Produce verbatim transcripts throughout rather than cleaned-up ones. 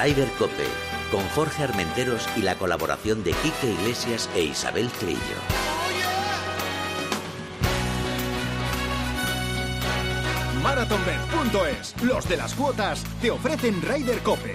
Ryder Cope, con Jorge Armenteros y la colaboración de Quique Iglesias e Isabel Trillo. Marathonbet punto es. Los de las cuotas te ofrecen Ryder Cope.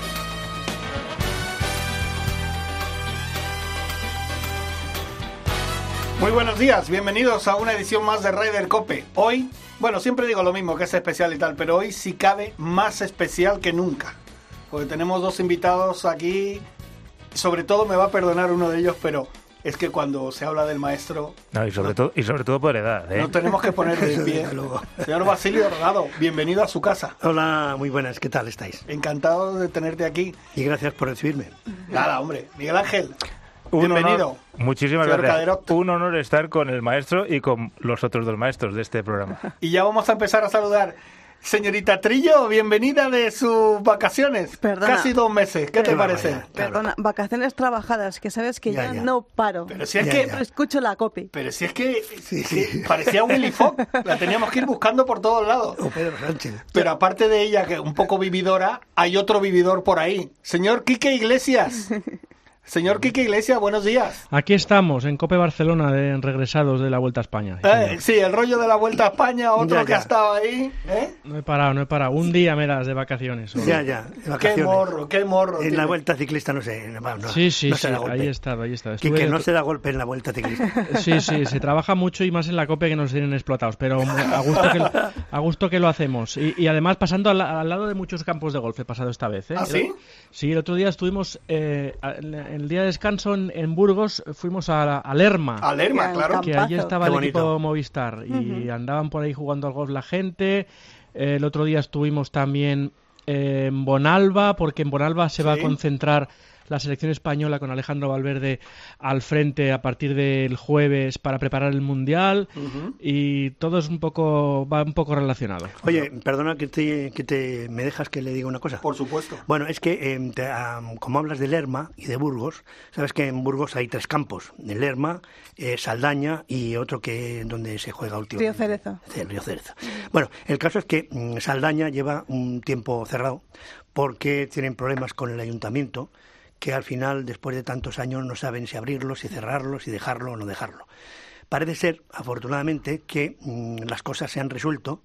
Muy buenos días, bienvenidos a una edición más de Ryder Cope. Hoy, bueno, siempre digo lo mismo, que es especial y tal, pero hoy sí cabe más especial que nunca. Porque tenemos dos invitados aquí, sobre todo me va a perdonar uno de ellos, pero es que cuando se habla del maestro... No, y sobre, no, todo, y sobre todo por edad, ¿eh? No tenemos que poner de pie. Señor Basilio Delgado, bienvenido a su casa. Hola, muy buenas, ¿qué tal estáis? Encantado de tenerte aquí. Y gracias por recibirme. Nada, hombre. Miguel Ángel, Un bienvenido. Honor, muchísimas Señor gracias. Caderot. Un honor estar con el maestro y con los otros dos maestros de este programa. Y ya vamos a empezar a saludar. Señorita Trillo, bienvenida de sus vacaciones. Perdona. Casi dos meses. ¿Qué te Perdona, parece? vaya. Perdona, vacaciones trabajadas, que sabes que ya, Ya, ya. no paro. Pero si es Ya, que... ya. Escucho la copy. Pero si es que, Sí, que sí. parecía Willy Fogg, la teníamos que ir buscando por todos lados. O Pedro Sánchez. Pero aparte de ella, que un poco vividora, hay otro vividor por ahí. Señor Quique Iglesias. Señor Quique Iglesias, buenos días. Aquí estamos, en Cope Barcelona, de regresados de la Vuelta a España. Sí, Eh, señor. sí, el rollo de la Vuelta a España, otro Ya, que ya. ha estado ahí. ¿eh? No he parado, no he parado. Un día me das de vacaciones. solo. Ya, ya, de Qué vacaciones. morro, qué morro. En tiene. la vuelta ciclista no sé, no, no, Sí, sí, no sí, se da golpe. ahí he estado, ahí he estado. Que, Estuve- que no se da golpe en la vuelta ciclista. Sí, sí, se trabaja mucho y más en la Cope que nos tienen explotados, pero a gusto que, a gusto que lo hacemos. Y, y además pasando al, al lado de muchos campos de golf he pasado esta vez. ¿eh? ¿Ah, sí? Sí, el otro día estuvimos, eh, a- en el día de descanso en, en Burgos, fuimos a, a Lerma. A Lerma, Ya, claro. Que Campazo. allí estaba Qué el bonito. equipo Movistar y andaban por ahí jugando al golf la gente. Eh, el otro día estuvimos también eh, en Bonalba, porque en Bonalba se va Sí. a concentrar la selección española con Alejandro Valverde al frente a partir del jueves para preparar el Mundial. Ujú. Y todo es un poco, va un poco relacionado. Oye, perdona que te, que te me dejas que le diga una cosa. Por supuesto. Bueno, es que eh, te, ah, como hablas de Lerma y de Burgos, sabes que en Burgos hay tres campos, en Lerma, eh, Saldaña y otro que donde se juega últimamente. Río Cerezo. Sí, Río Cerezo. Bueno, el caso es que mm, Saldaña lleva un tiempo cerrado porque tienen problemas con el ayuntamiento, que al final, después de tantos años, no saben si abrirlo, si cerrarlo, si dejarlo o no dejarlo. Parece ser, afortunadamente, que mm, las cosas se han resuelto,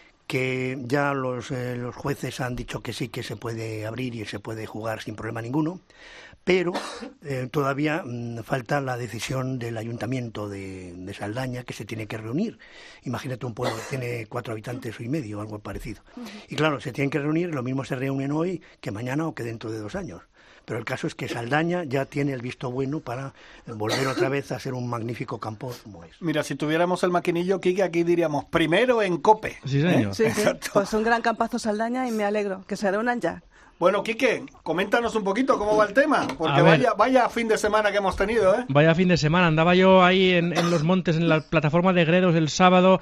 que ya los, eh, los jueces han dicho que sí, que se puede abrir y se puede jugar sin problema ninguno, pero eh, todavía mm, falta la decisión del ayuntamiento de, de Saldaña, que se tiene que reunir. Imagínate un pueblo que tiene cuatro habitantes y medio, algo parecido. Y claro, se tienen que reunir, lo mismo se reúnen hoy que mañana o que dentro de dos años. Pero el caso es que Saldaña ya tiene el visto bueno para volver otra vez a ser un magnífico campo como es. Mira, si tuviéramos el maquinillo, Quique, aquí diríamos primero en Cope. Sí, señor. Sí, sí. Exacto. Pues un gran campazo Saldaña y me alegro que se reúnan ya. Bueno, Quique, coméntanos un poquito cómo va el tema, porque A ver. vaya, vaya fin de semana que hemos tenido, ¿eh? Vaya fin de semana, andaba yo ahí en, en los montes, en la plataforma de Gredos el sábado,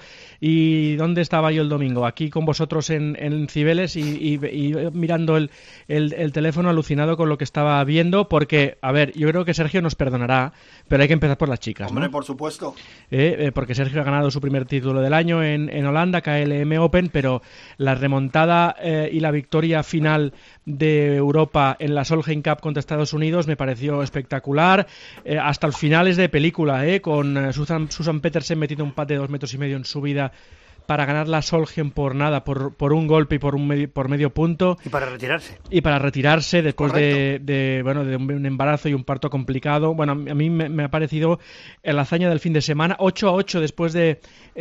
y ¿dónde estaba yo el domingo? Aquí con vosotros en, en Cibeles y, y- y mirando el, el- el teléfono alucinado con lo que estaba viendo, porque, a ver, yo creo que Sergio nos perdonará, pero hay que empezar por las chicas, Hombre, ¿no? por supuesto. Eh, eh, porque Sergio ha ganado su primer título del año en, en Holanda, K L M Open, pero la remontada eh, y la victoria final de Europa en la Solheim Cup contra Estados Unidos me pareció espectacular. Eh, hasta el final es de película, eh, con eh, Susan, Susan Petersen metiendo un pat de dos metros y medio en su vida para ganar la Solheim por nada, por, por un golpe y por un medio, por medio punto. Y para retirarse. Y para retirarse después de, Correcto. de, bueno, de un, un embarazo y un parto complicado. Bueno, a mí me, me ha parecido la hazaña del fin de semana. ocho a ocho después de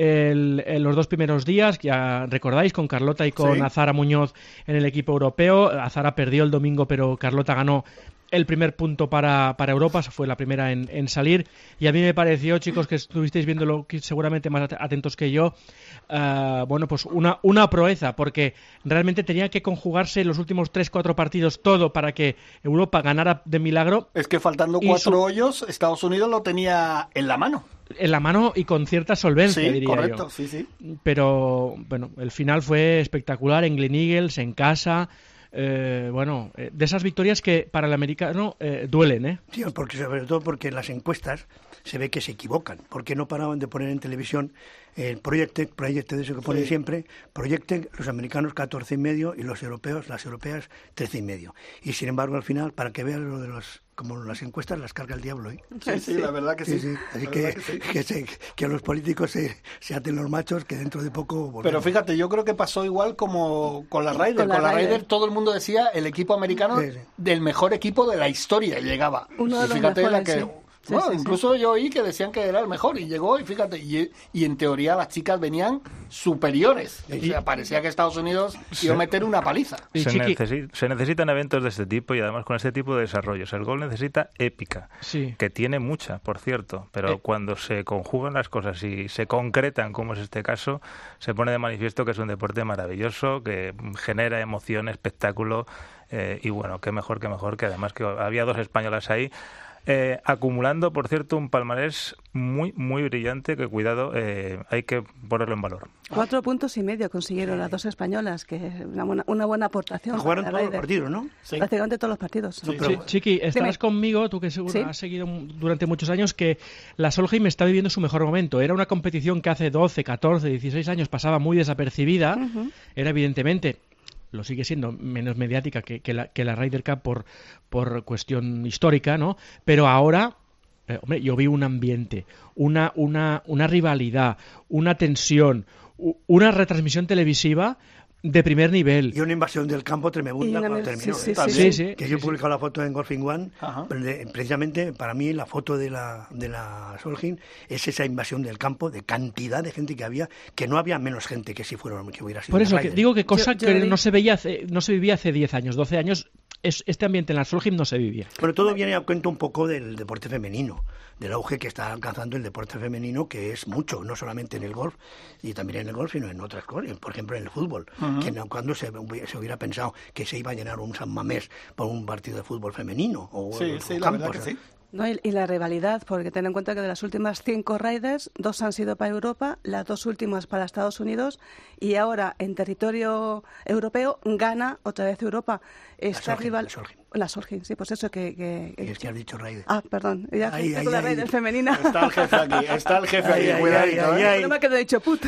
el, el- los dos primeros días. Ya recordáis, con Carlota y con Sí. Azara Muñoz en el equipo europeo. Azara perdió el domingo, pero Carlota ganó el primer punto para, para Europa, fue la primera en, en salir, y a mí me pareció, chicos, que estuvisteis viéndolo que seguramente más at- atentos que yo, uh, bueno, pues una, una proeza, porque realmente tenía que conjugarse los últimos tres cuatro partidos todo para que Europa ganara de milagro Es que faltando Y cuatro su- hoyos, Estados Unidos lo tenía en la mano. en la mano y con cierta solvencia, Sí, diría correcto, yo. sí, sí. Pero, bueno, el final fue espectacular en Glen Eagles, en casa. eh, bueno, eh, de esas victorias que para el americano eh, duelen, ¿eh? Sí, porque sobre todo porque en las encuestas se ve que se equivocan, porque no paraban de poner en televisión el Projected, Projected, eso que ponen sí. siempre, Projected, los americanos catorce y medio y los europeos, las europeas trece y medio. Y sin embargo al final, para que vean lo de los, como las encuestas las carga el diablo, ¿eh? Sí, sí, la verdad que sí. sí, sí. Así La que verdad que, sí. que, se, que a los políticos se, se aten los machos, que dentro de poco volvemos. Pero fíjate, yo creo que pasó igual como con la Ryder. Con la Con la Ryder. Ryder todo el mundo decía el equipo americano Sí, sí. del mejor equipo de la historia llegaba. Uno de y los fíjate la mejores, que... sí. Sí, Bueno, sí, sí. incluso yo oí que decían que era el mejor y llegó y fíjate, y, y en teoría las chicas venían superiores. O sea, parecía que Estados Unidos iba a meter una paliza. Y Se, Chiqui- necesi- se necesitan eventos de este tipo y además con este tipo de desarrollos. El golf necesita épica, Sí. que tiene mucha, por cierto, pero Eh. cuando se conjugan las cosas y se concretan, como es este caso, se pone de manifiesto que es un deporte maravilloso, que genera emoción, espectáculo eh, y bueno, qué mejor, qué mejor, que además que había dos españolas ahí. Eh, acumulando, por cierto, un palmarés muy, muy brillante que, cuidado, eh, hay que ponerlo en valor. Cuatro puntos y medio consiguieron las dos españolas, que es una buena, una buena aportación. Jugaron para todos la los Ryder. partidos, ¿no? Sí. Prácticamente todos los partidos. Sí, pero- Sí, Chiqui, estarás Dime. conmigo, tú que seguro Sí. has seguido durante muchos años, que la Solheim está viviendo su mejor momento. Era una competición que hace doce, catorce, dieciséis años pasaba muy desapercibida. Ujú. Era evidentemente, lo sigue siendo, menos mediática que, que la, que la Ryder Cup por, por cuestión histórica, ¿no? Pero ahora... Eh, hombre, yo vi un ambiente, una, una, una rivalidad, una tensión, u- una retransmisión televisiva de primer nivel. Y una invasión del campo tremenda Y una- cuando terminó. sí, ¿eh? sí, Sí, sí. Que yo he publicado la foto en Golfing One, Ajá. pero de- precisamente para mí la foto de la, de la Solheim es esa invasión del campo, de cantidad de gente que había, que no había menos gente que si fuera, que hubiera sido Por una eso, que Ryder. digo que cosa Yo- yo que vi- no se veía hace- no se vivía hace diez años, doce años, es, este ambiente en la Solheim no se vivía. Bueno, todo viene a cuento un poco del deporte femenino, del auge que está alcanzando el deporte femenino, que es mucho, no solamente en el golf, y también en el golf, sino en otras cosas, por ejemplo en el fútbol, que no, cuando se, se hubiera pensado que se iba a llenar un San Mamés por un partido de fútbol femenino, o Sí, o sí, la verdad campos, que sí. No, y, y la rivalidad, porque ten en cuenta que de las últimas cinco Riders, dos han sido para Europa, las dos últimas para Estados Unidos, y ahora en territorio europeo gana otra vez Europa. Esta Solheim, rival... la Solheim. La Solheim, sí, pues eso que... que- Y es que has dicho Ryder. Ah, perdón, ya Ay, estoy ay, con la ay. Ryder femenina. Está el jefe aquí, está el jefe Ay, aquí, ay, cuidadito, ay, ¿eh? ay, No me quedo dicho put.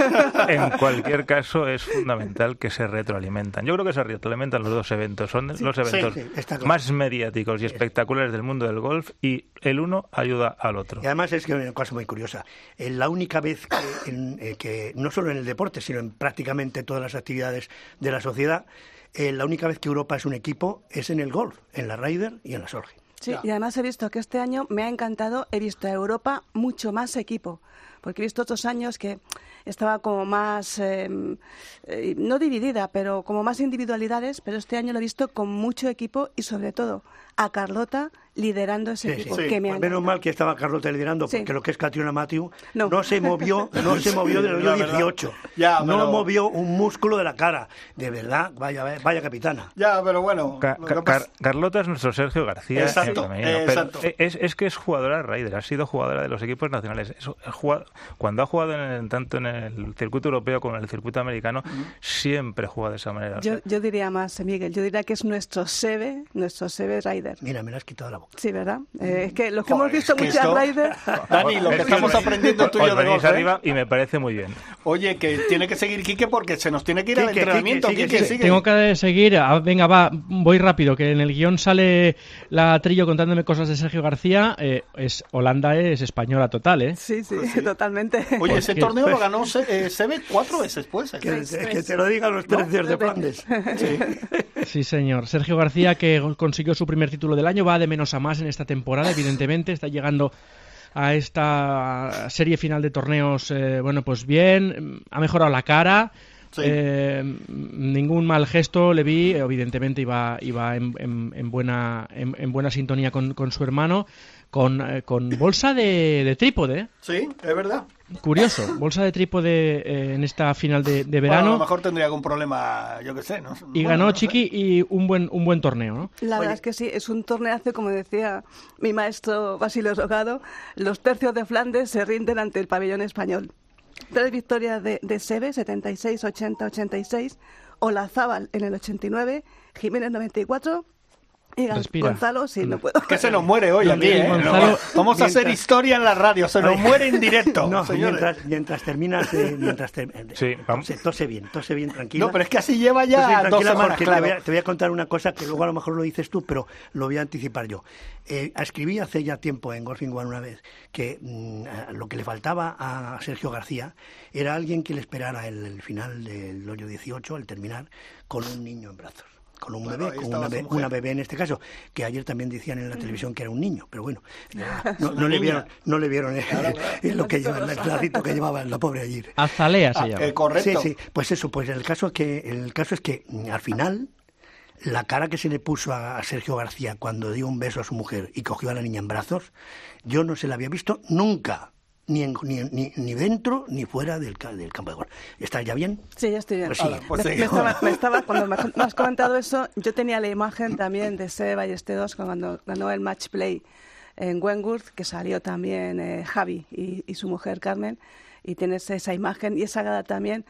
En cualquier caso, es fundamental que se retroalimentan. Yo creo que se retroalimentan los dos eventos. Son los eventos sí, está claro. más mediáticos y espectaculares del mundo del golf y el uno ayuda al otro. Y además es que una cosa muy curiosa, eh, la única vez que, en- eh, que no solo en el deporte, sino en prácticamente todas las actividades de la sociedad, eh, la única vez que Europa es un equipo es en el golf, en la Ryder y en la Solheim. Sí, Ya. y además he visto que este año me ha encantado, he visto a Europa mucho más equipo, porque he visto otros años que estaba como más, eh, eh, no dividida, pero como más individualidades, pero este año lo he visto con mucho equipo y sobre todo a Carlota liderando ese Sí, equipo, sí. que me ha Pues menos encantado. mal que estaba Carlota liderando, Sí. porque lo que es Catriona Matthew No. no, se movió, no se movió del La hoyo verdad. dieciocho. Ya, no pero- movió un músculo de la cara. De verdad, vaya, vaya capitana. Ya, pero bueno. Ca- lo Ca- que pasa- Car- Carlota es nuestro Sergio García. Exacto, en femenino, pero exacto. Es, es que es jugadora de Ryder, ha sido jugadora de los equipos nacionales. Es- es jugado- cuando ha jugado en el- tanto en el circuito europeo como en el circuito americano, siempre juega de esa manera. O sea, Yo, yo diría más, eh, Miguel, yo diría que es nuestro Seve, nuestro Seve Rider. Mira, me la has quitado la boca. Sí, ¿verdad? Eh, es que los que Joder, hemos visto es que muchas esto- Rider... Dani, lo que es estamos os- aprendiendo os- tú y yo os de venís golf, ¿eh? arriba y me parece muy bien. Oye, que tiene que seguir Quique porque se nos tiene que ir al Quique, entrenamiento. Quique, Quique, sigue, sigue. Tengo que seguir. Ah, venga, va, voy rápido, que en el guión sale la Trillo contándome cosas de Sergio García. Eh, es Holanda es española total, ¿eh? Sí, sí, totalmente. Oye, ese Porque- torneo lo ganó Se- eh, Seve cuatro veces, pues. Que, Tres, que tres. te lo digan los tercios de Flandes. Sí, señor. Sergio García, que consiguió su primer título del año, va de menos a más en esta temporada, evidentemente. Está llegando a esta serie final de torneos, eh, bueno, pues bien. Ha mejorado la cara. Sí. Eh, ningún mal gesto le vi, evidentemente iba, iba en, en- en buena, en, en buena sintonía con, con su hermano, con, eh, con bolsa de, de trípode, ¿eh? Sí, es verdad. Curioso, bolsa de trípode eh, en esta final de, de Bueno, a verano, lo mejor tendría algún problema, yo qué sé. ¿no? y Bueno, ganó no sé. Chiqui y un buen, un buen torneo, ¿no? La verdad es que sí, es un torneazo, como decía mi maestro Basilio Sogado, los tercios de Flandes se rinden ante el pabellón español. Tres victorias de, de Seve, setenta y seis, ochenta, ochenta y seis, Olazábal en el ochenta y nueve, Jiménez noventa y cuatro... Y Respira. Gonzalo, sí, no puedo. Que se nos muere hoy No, aquí, ¿eh? Gonzalo, Vamos a mientras- hacer historia en la radio, se nos Oye, muere en directo. No, señores. mientras, mientras terminas, eh, mientras ter- eh, Sí, vamos. tose, tose bien, tose bien, tranquila. No, pero es que así lleva Tose ya bien, dos tranquila, semanas, porque claro. te, voy a, te voy a contar una cosa que luego a lo mejor lo dices tú, pero lo voy a anticipar yo. Eh, escribí hace ya tiempo en Golfing One una vez que mm, lo que le faltaba a Sergio García era alguien que le esperara el, el final del hoyo dieciocho, al terminar, con un niño en brazos. Con un Bueno, bebé, ahí con estaba una, su be- mujer. una bebé en este caso, que ayer también decían en la televisión que era un niño, pero bueno, no, una no le niña. vieron, no le vieron eh, lo que lleva, el rarito que llevaba la pobre ayer. Azalea se Ah, llama. eh, correcto. Sí, sí, pues eso, pues el caso es que el caso es que mm, al final la cara que se le puso a, a Sergio García cuando dio un beso a su mujer y cogió a la niña en brazos, yo no se la había visto nunca. Ni, en- ni, ni, ni dentro ni fuera del, ca- del campo de golf. ¿Estás ya bien? Sí, ya estoy bien. Pues sí. Ala, pues me, sí. me estaba, me estaba- cuando me, me has comentado eso, yo tenía la imagen también de Sebe Ballesteros cuando ganó el match play en Wentworth, que salió también eh, Javi y, y su mujer Carmen, y tienes esa imagen y esa gala también,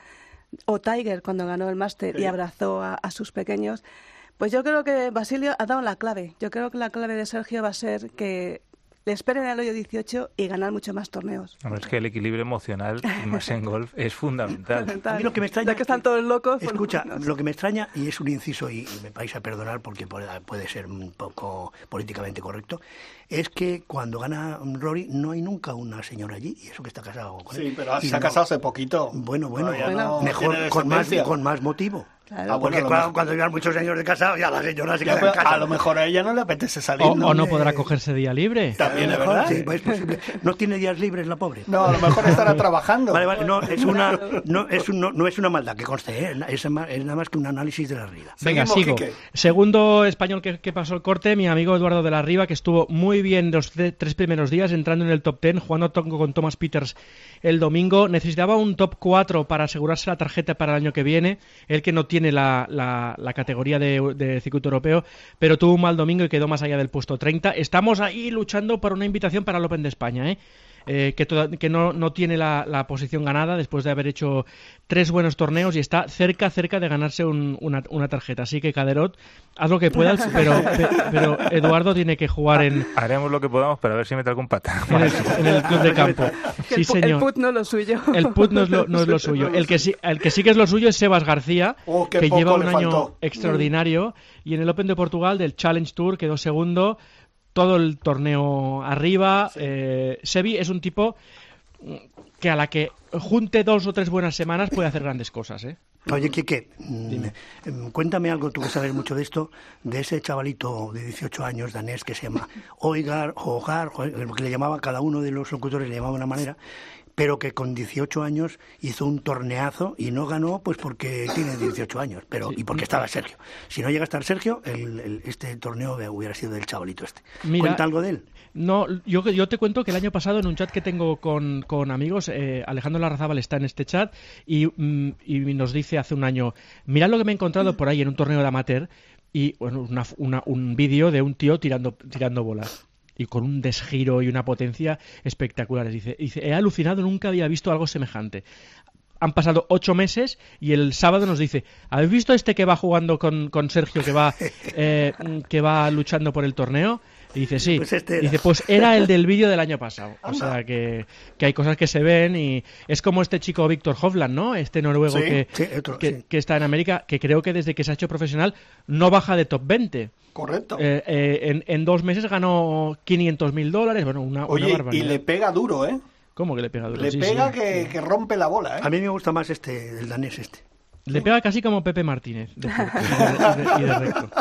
o Tiger cuando ganó el máster y abrazó a, a sus pequeños. Pues yo creo que Basilio ha dado la clave. Yo creo que la clave de Sergio va a ser que le esperen al hoyo dieciocho y ganar mucho más torneos. Hombre, es que el equilibrio emocional, y más en golf, es fundamental. A mí lo que me extraña Ya que están todos locos. pues, Escucha, no sé. lo que me extraña, y es un inciso, y, y me vais a perdonar porque puede, puede ser un poco políticamente correcto, es que cuando gana Rory no hay nunca una señora allí, y eso que está casado con él. Sí, pero Y se ha no- casado hace poquito. Bueno, bueno, Todavía Bueno. no mejor tiene con más, descendencia. con más motivo. Claro. Ah, bueno, Porque a lo cuando, mejor- cuando llevan muchos años de casado, ya la señora se Ya, queda en pero casa. a lo mejor a ella no le apetece salir. O, o no Eh, podrá cogerse día libre. También A es lo mejor, verdad. sí, pues es posible. No tiene días libres la pobre. No, a lo mejor estará trabajando. Vale, vale, no es una no es un- no, no es una maldad que conste, ¿eh? es, ma- es nada más que un análisis de la realidad. Venga, Seguimos, sigo. Quique. Segundo español que, que pasó el corte, mi amigo Eduardo de la Riva, que estuvo muy bien los tre- tres primeros días, entrando en el top ten, jugando tongo con Thomas Peters el domingo. Necesitaba un top cuatro para asegurarse la tarjeta para el año que viene, él que no tiene la, la, la categoría de, de circuito europeo, pero tuvo un mal domingo y quedó más allá del puesto treinta. Estamos ahí luchando por una invitación para el Open de España, ¿eh? Eh, que, toda- que no, no tiene la, la posición ganada después de haber hecho tres buenos torneos y está cerca, cerca de ganarse un- una, una tarjeta. Así que, Caderot, haz lo que puedas, pero, pe- pero Eduardo tiene que jugar en, Haremos lo que podamos, pero a ver si mete algún pata. en, el, en el club de campo. Que Sí, el, pu- el señor. put no es lo suyo. El put no es lo, no es lo suyo. El que, sí, el que sí que es lo suyo es Sebas García, Oh, qué que poco lleva un le año faltó. extraordinario. Y en el Open de Portugal del Challenge Tour quedó segundo. Todo el torneo arriba. Eh, Sebi es un tipo que a la que junte dos o tres buenas semanas puede hacer grandes cosas, ¿eh? Oye, Quique, mm, em, cuéntame algo, tú que sabes mucho de esto, de ese chavalito de dieciocho años danés que se llama Oigar, Hogar, lo que le llamaba cada uno de los locutores, le llamaba de una manera, pero que con dieciocho años hizo un torneazo y no ganó pues porque tiene dieciocho años, pero Sí. y porque estaba Sergio. Si no llega a estar Sergio, el, el- este torneo hubiera sido del chavalito este. Mira, Cuenta algo de él. No, yo, yo te cuento que el año pasado en un chat que tengo con, con amigos, eh, Alejandro Larrazábal está en este chat y, mm, y nos dice hace un año, mirad lo que me he encontrado por ahí en un torneo de amateur y bueno, una, una- un vídeo de un tío tirando, tirando bolas. Y con un desgiro y una potencia espectaculares. Dice, dice, he alucinado, nunca había visto algo semejante. Han pasado ocho meses y el sábado nos dice, ¿habéis visto este que va jugando con, con Sergio, que va, eh, que va luchando por el torneo? Y dice, sí. Pues este era. Dice, pues era el del vídeo del año pasado. O sea, que, que hay cosas que se ven y es como este chico Víctor Hovland, ¿no? Este noruego Sí, que, sí, otro, que, sí. que está en América, que creo que desde que se ha hecho profesional no baja de top veinte. Correcto. Eh, eh, en, en dos meses ganó quinientos mil dólares. Bueno, una, una Oye, y barbaridad. le pega duro, ¿eh? ¿Cómo que le pega duro? Le Sí, pega sí. Que, que rompe la bola, ¿eh? A mí me gusta más este, el danés este. Le pega casi como Pepe Martínez. De fuerte y, de, y de- y de recto.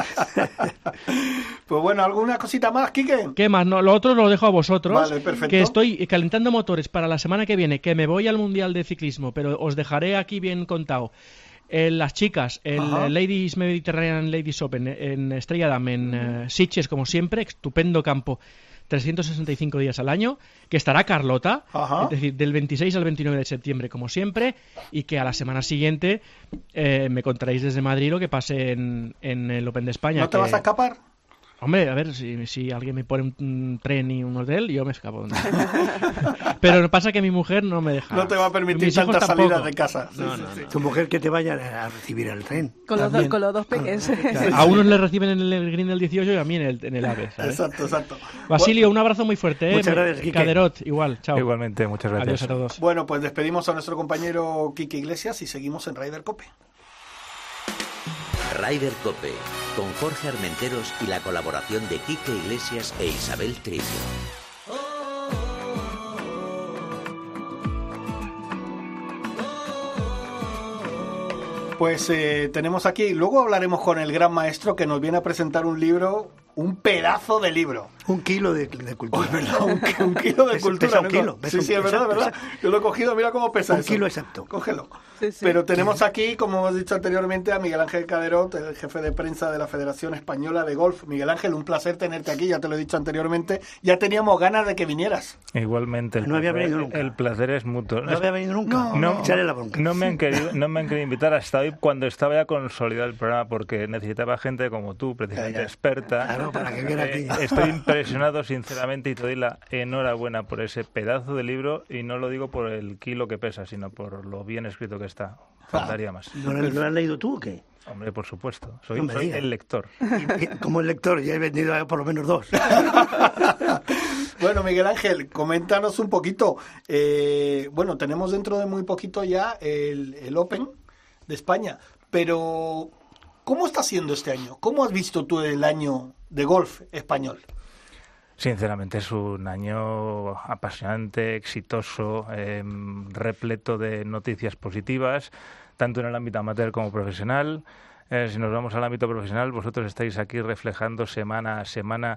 Pues bueno, ¿alguna cosita más, Quique? ¿Qué más? No, lo otro lo dejo a vosotros. Vale, perfecto. Que estoy calentando motores para la semana que viene, que me voy al Mundial de Ciclismo, pero os dejaré aquí bien contado. Eh, las chicas, el Ajá. eh, Ladies Mediterranean Ladies Open en Estrella Damm, en eh, Sitges, como siempre, estupendo campo, trescientos sesenta y cinco días al año, que estará Carlota, Ajá. es decir, del veintiséis al veintinueve de septiembre, como siempre, y que a la semana siguiente eh, me contaréis desde Madrid lo que pase en, en el Open de España. ¿No te que- vas a escapar? Hombre, a ver, si, si alguien me pone un, un tren y un hotel, yo me escapo. Pero pasa que mi mujer no me deja. No te va a permitir tantas salidas de casa. Sí, no, sí, no, sí. no. Tu mujer que te vaya a recibir el tren. Con los, dos, con los dos peques. A unos les reciben en el Green del dieciocho y a mí en el, en el AVE, ¿sabes? Exacto, exacto. Basilio, un abrazo muy fuerte. ¿eh? Muchas gracias, Quique. Caderot, igual, chao. Igualmente, muchas gracias. Adiós a todos. Bueno, pues despedimos a nuestro compañero Quique Iglesias y seguimos en Ryder Cope. Ryder Cope, con Jorge Armenteros y la colaboración de Quique Iglesias e Isabel Trillo. Pues eh, tenemos aquí, luego hablaremos con el gran maestro que nos viene a presentar un libro, un pedazo de libro. Un kilo de, de cultura. Oh, ¿verdad? Un, un kilo de Pesa- cultura. pesa un ¿no? kilo, Sí, pesa sí, un- es verdad, pesa- verdad. pesa- Yo lo he cogido, mira cómo pesa Un eso. kilo exacto. Cógelo. Sí, sí. Pero tenemos aquí, como hemos dicho anteriormente, a Miguel Ángel Caderot, el jefe de prensa de la Federación Española de Golf. Miguel Ángel, un placer tenerte aquí, ya te lo he dicho anteriormente. Ya teníamos ganas de que vinieras. Igualmente. El No había placer- venido nunca. El placer es mutuo. No había venido nunca. No, Echarle la bronca. no me han querido, no me han querido invitar hasta hoy cuando estaba ya consolidado el programa porque necesitaba gente como tú, precisamente Ya, ya. experta. Claro, para que viera Eh, aquí. Estoy impresionado sinceramente y te doy la enhorabuena por ese pedazo de libro y no lo digo por el kilo que pesa, sino por lo bien escrito que está. Faltaría más. ¿No lo, ¿lo has leído tú o qué? Hombre, por supuesto. Soy, No me soy digas. el lector. Y- y como el lector, ya he vendido por lo menos dos. Bueno, Miguel Ángel, coméntanos un poquito. Eh, bueno, tenemos dentro de muy poquito ya el, el Open de España, pero ¿cómo está siendo este año? ¿Cómo has visto tú el año de golf español? Sinceramente es un año apasionante, exitoso, eh, repleto de noticias positivas, tanto en el ámbito amateur como profesional. Eh, si nos vamos al ámbito profesional, vosotros estáis aquí reflejando semana a semana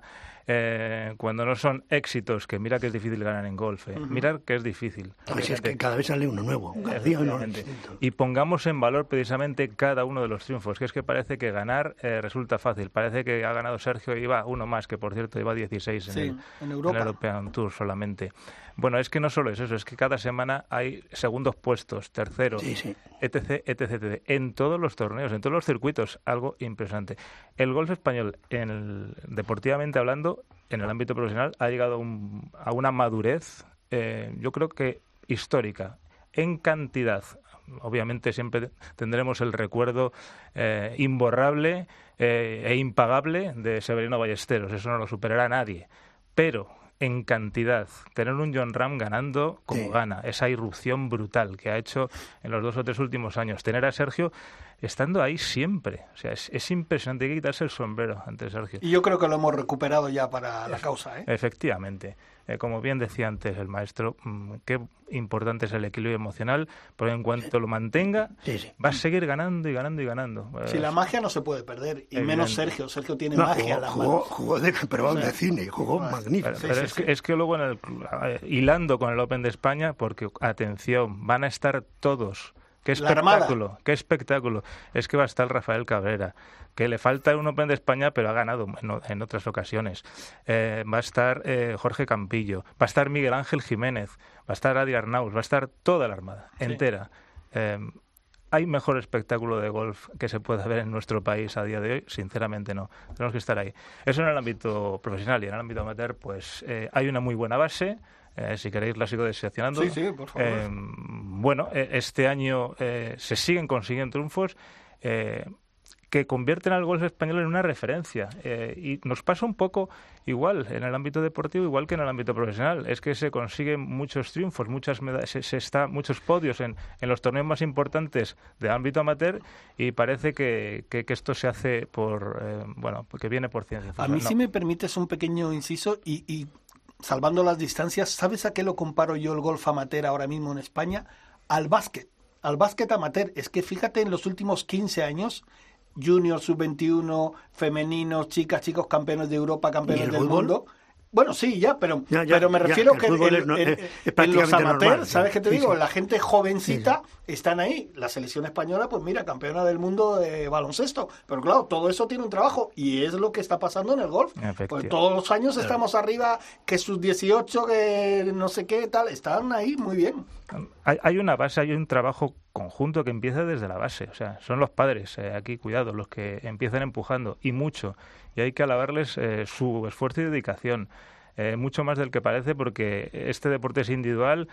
eh, cuando no son éxitos, que mira que es difícil ganar en golf. Eh. Mirad que es difícil. Pues es que cada vez sale uno nuevo. Cada día uno Efectivamente. distinto. Y pongamos en valor precisamente cada uno de los triunfos, que es que parece que ganar eh, resulta fácil. Parece que ha ganado Sergio y va uno más, que por cierto iba dieciséis en, Sí, el, en en Europa. el European Tour solamente. Bueno, es que no solo es eso, es que cada semana hay segundos puestos, terceros, Sí, sí. etc, etc, etc, en todos los torneos, en todos los circuitos, algo impresionante. El golf español, en el- deportivamente hablando, en el ámbito profesional, ha llegado a, un- a una madurez, eh, yo creo que histórica, en cantidad. Obviamente siempre tendremos el recuerdo eh, imborrable eh, e impagable de Severino Ballesteros, eso no lo superará nadie, pero en cantidad, tener un Jon Rahm ganando como Sí. gana, esa irrupción brutal que ha hecho en los dos o tres últimos años, tener a Sergio estando ahí siempre, o sea, es, es impresionante, hay que quitarse el sombrero ante Sergio. Y yo creo que lo hemos recuperado ya para la causa, ¿eh? Efectivamente. Eh, como bien decía antes el maestro, mmm, qué importante es el equilibrio emocional, porque en cuanto lo mantenga, Sí, sí. va a seguir ganando y ganando y ganando. Si Eh, la magia no se puede perder, y Evidente. menos Sergio. Sergio tiene No, magia en jugó, las jugó, manos. jugó de, pero vamos, de cine, jugó magnífico. Pero, Sí, pero sí, es, sí. Que, es que luego en el eh, hilando con el Open de España, porque atención, van a estar todos. Qué La Armada. espectáculo, qué espectáculo. Es que va a estar Rafael Cabrera, que le falta un Open de España, pero ha ganado en, o- en otras ocasiones. Eh, va a estar eh, Jorge Campillo, va a estar Miguel Ángel Jiménez, va a estar Adi Arnaus, va a estar toda la Armada, entera. Eh, ¿Hay mejor espectáculo de golf que se pueda ver en nuestro país a día de hoy? Sinceramente no. Tenemos que estar ahí. Eso en el ámbito profesional y en el ámbito amateur, pues eh, hay una muy buena base. Eh, si queréis la sigo diseccionando. Sí, sí, por favor. Eh, bueno, eh, este año eh, se siguen consiguiendo triunfos eh, que convierten al golf español en una referencia. Eh, y nos pasa un poco igual en el ámbito deportivo, igual que en el ámbito profesional. Es que se consiguen muchos triunfos, muchas medallas, se, se está muchos podios en, en los torneos más importantes del ámbito amateur y parece que, que, que esto se hace por, eh, bueno, que viene por ciencia. A mí, No. si me permites un pequeño inciso, y, y salvando las distancias, ¿sabes a qué lo comparo yo el golf amateur ahora mismo en España? Al básquet, al básquet amateur. Es que fíjate, en los últimos quince años, junior, sub veintiuno, femeninos, chicas, chicos campeones de Europa, ¿Y campeones el del fútbol? mundo. Bueno, sí, ya, pero, Ya, ya, pero me ya, refiero el que fútbol en, es no- en- es- es en los prácticamente amateurs, normal, ¿sabes sí. qué te Sí, digo? sí. La gente jovencita están ahí. La selección española, pues mira, campeona del mundo de baloncesto. Pero claro, todo eso tiene un trabajo y es lo que está pasando en el golf. Pues Efectivamente. todos los años estamos arriba, que sus dieciocho, que no sé qué, tal, están ahí muy bien. Hay, hay una base, hay un trabajo conjunto que empieza desde la base. O sea, son los padres, eh, aquí, cuidado, los que empiezan empujando, y mucho. Y hay que alabarles eh, su esfuerzo y dedicación, eh, mucho más del que parece, porque este deporte es individual.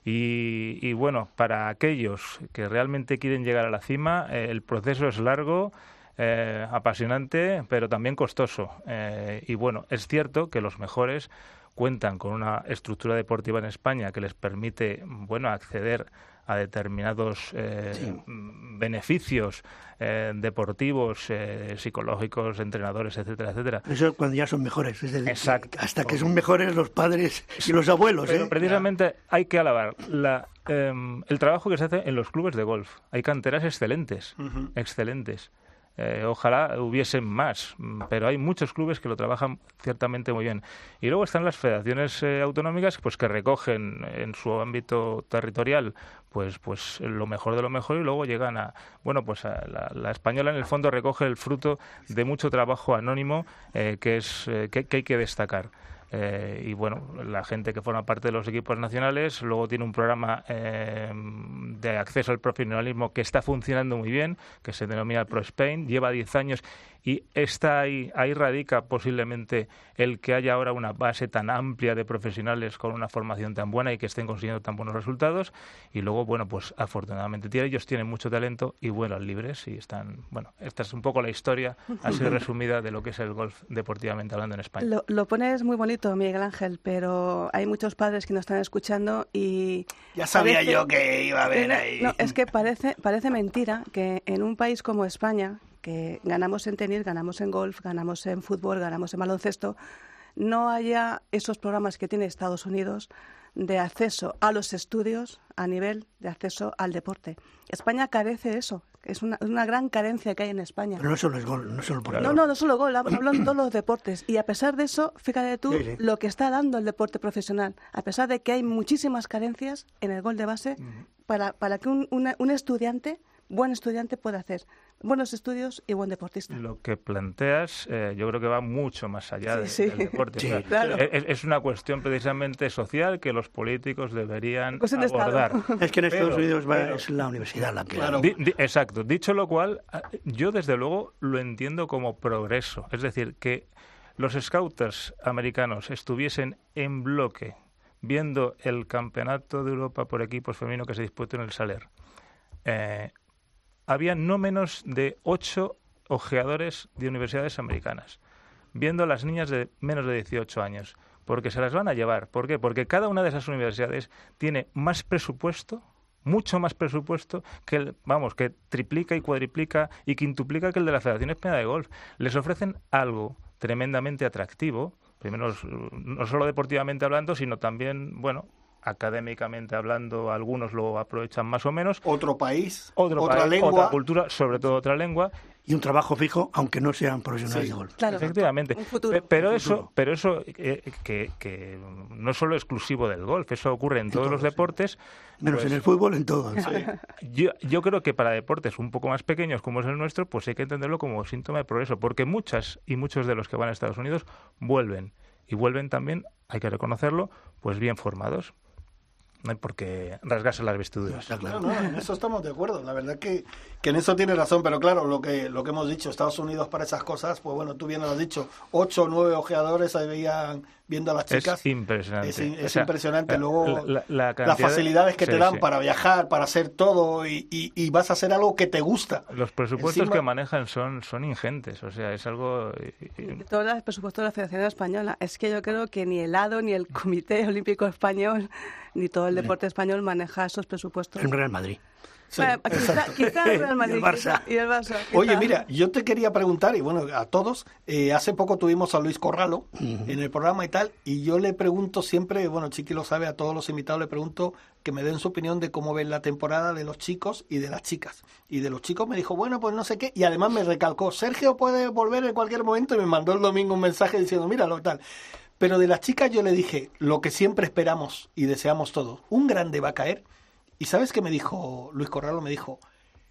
Y, y bueno, para aquellos que realmente quieren llegar a la cima, eh, el proceso es largo, eh, apasionante, pero también costoso. Eh, y bueno, es cierto que los mejores cuentan con una estructura deportiva en España que les permite, bueno, acceder a determinados eh, sí. beneficios eh, deportivos, eh, psicológicos, entrenadores, etcétera, etcétera. Eso cuando ya son mejores, es decir, exacto. Hasta que son mejores los padres y los abuelos. Pero ¿eh? precisamente hay que alabar la, eh, el trabajo que se hace en los clubes de golf. Hay canteras excelentes, uh-huh. excelentes. Eh, ojalá hubiesen más, pero hay muchos clubes que lo trabajan ciertamente muy bien. Y luego están las federaciones eh, autonómicas, pues que recogen en su ámbito territorial pues pues lo mejor de lo mejor, y luego llegan a, bueno, pues a la, la española en el fondo recoge el fruto de mucho trabajo anónimo eh, que es eh, que, que hay que destacar. Eh, y bueno, la gente que forma parte de los equipos nacionales luego tiene un programa eh, de acceso al profesionalismo que está funcionando muy bien, que se denomina Pro Spain, lleva diez años, y está ahí, ahí radica posiblemente el que haya ahora una base tan amplia de profesionales con una formación tan buena y que estén consiguiendo tan buenos resultados. Y luego, bueno, pues afortunadamente ellos tienen mucho talento y vuelan libres y están, bueno, esta es un poco la historia así resumida de lo que es el golf deportivamente hablando en España. Lo, lo pones muy bonito, Miguel Ángel, pero hay muchos padres que nos están escuchando y... Ya sabía parece, yo que iba a haber ahí... No, es que parece, parece mentira que en un país como España, que ganamos en tenis, ganamos en golf, ganamos en fútbol, ganamos en baloncesto, no haya esos programas que tiene Estados Unidos de acceso a los estudios a nivel de acceso al deporte. España carece de eso. Es una, una gran carencia que hay en España. Pero no solo es gol, no solo por No, no, no solo gol, hablo en todos los deportes. Y a pesar de eso, fíjate tú sí, sí. lo que está dando el deporte profesional. A pesar de que hay muchísimas carencias en el gol de base, uh-huh. para, para que un, una, un estudiante, buen estudiante, pueda hacer buenos estudios y buen deportista. Lo que planteas eh, yo creo que va mucho más allá sí, de, sí. del deporte. Sí, o sea, claro. es, es una cuestión precisamente social que los políticos deberían cuestión de abordar. Estado. Es que en Estados pero, Unidos va, pero, es la universidad la que... Claro. Di, di, exacto. Dicho lo cual, yo desde luego lo entiendo como progreso. Es decir, que los scouters americanos estuviesen en bloque viendo el campeonato de Europa por equipos femenino que se disputó en el Saler. Eh, había no menos de ocho ojeadores de universidades americanas viendo a las niñas de menos de dieciocho años, porque se las van a llevar. ¿Por qué? Porque cada una de esas universidades tiene más presupuesto, mucho más presupuesto que el, vamos, que triplica y cuadriplica y quintuplica que el de la Federación Española de Golf. Les ofrecen algo tremendamente atractivo, primero no solo deportivamente hablando, sino también, bueno, académicamente hablando, algunos lo aprovechan más o menos. Otro país, otro otra país, lengua. otra cultura, sobre todo otra lengua. Y un trabajo fijo, aunque no sean profesionales sí, de golf. Claro, efectivamente. un futuro. Pero un eso, futuro. pero eso eh, que, que no es solo exclusivo del golf, eso ocurre en, en todos, todos los deportes. Sí. Menos pues, en el fútbol, en todo. Sí. Yo, yo creo que para deportes un poco más pequeños como es el nuestro, pues hay que entenderlo como síntoma de progreso, porque muchas y muchos de los que van a Estados Unidos vuelven. Y vuelven también, hay que reconocerlo, pues bien formados. No hay por qué rasgarse las vestiduras. No, no, en eso estamos de acuerdo. La verdad que, que en eso tiene razón, pero claro, lo que lo que hemos dicho, Estados Unidos para esas cosas, pues bueno, tú bien lo has dicho, ocho o nueve ojeadores ahí veían viendo a las chicas. Es impresionante. Es, es o sea, impresionante. la, Luego, la, la las facilidades que de... te sí, dan sí. para viajar, para hacer todo y, y, y vas a hacer algo que te gusta. Los presupuestos Encima... que manejan son, son ingentes, o sea, es algo... Todo el presupuesto de la Federación Española. Es que yo creo que ni el A D O, ni el Comité Olímpico Español, ni todo el deporte español maneja esos presupuestos. El Real Madrid. Sí, bueno, quizá, quizá el Real Madrid y el Barça. Y el Barça Oye, mira, yo te quería preguntar, y bueno, a todos, eh, hace poco tuvimos a Luis Corralo uh-huh. en el programa y tal, y yo le pregunto siempre, bueno, Chiqui lo sabe, a todos los invitados le pregunto que me den su opinión de cómo ven la temporada de los chicos y de las chicas. Y de los chicos me dijo, bueno, pues no sé qué, y además me recalcó, Sergio puede volver en cualquier momento, y me mandó el domingo un mensaje diciendo, míralo, tal. Pero de las chicas yo le dije, lo que siempre esperamos y deseamos todos, un grande va a caer. ¿Y sabes qué me dijo Luis Corralo? Me dijo,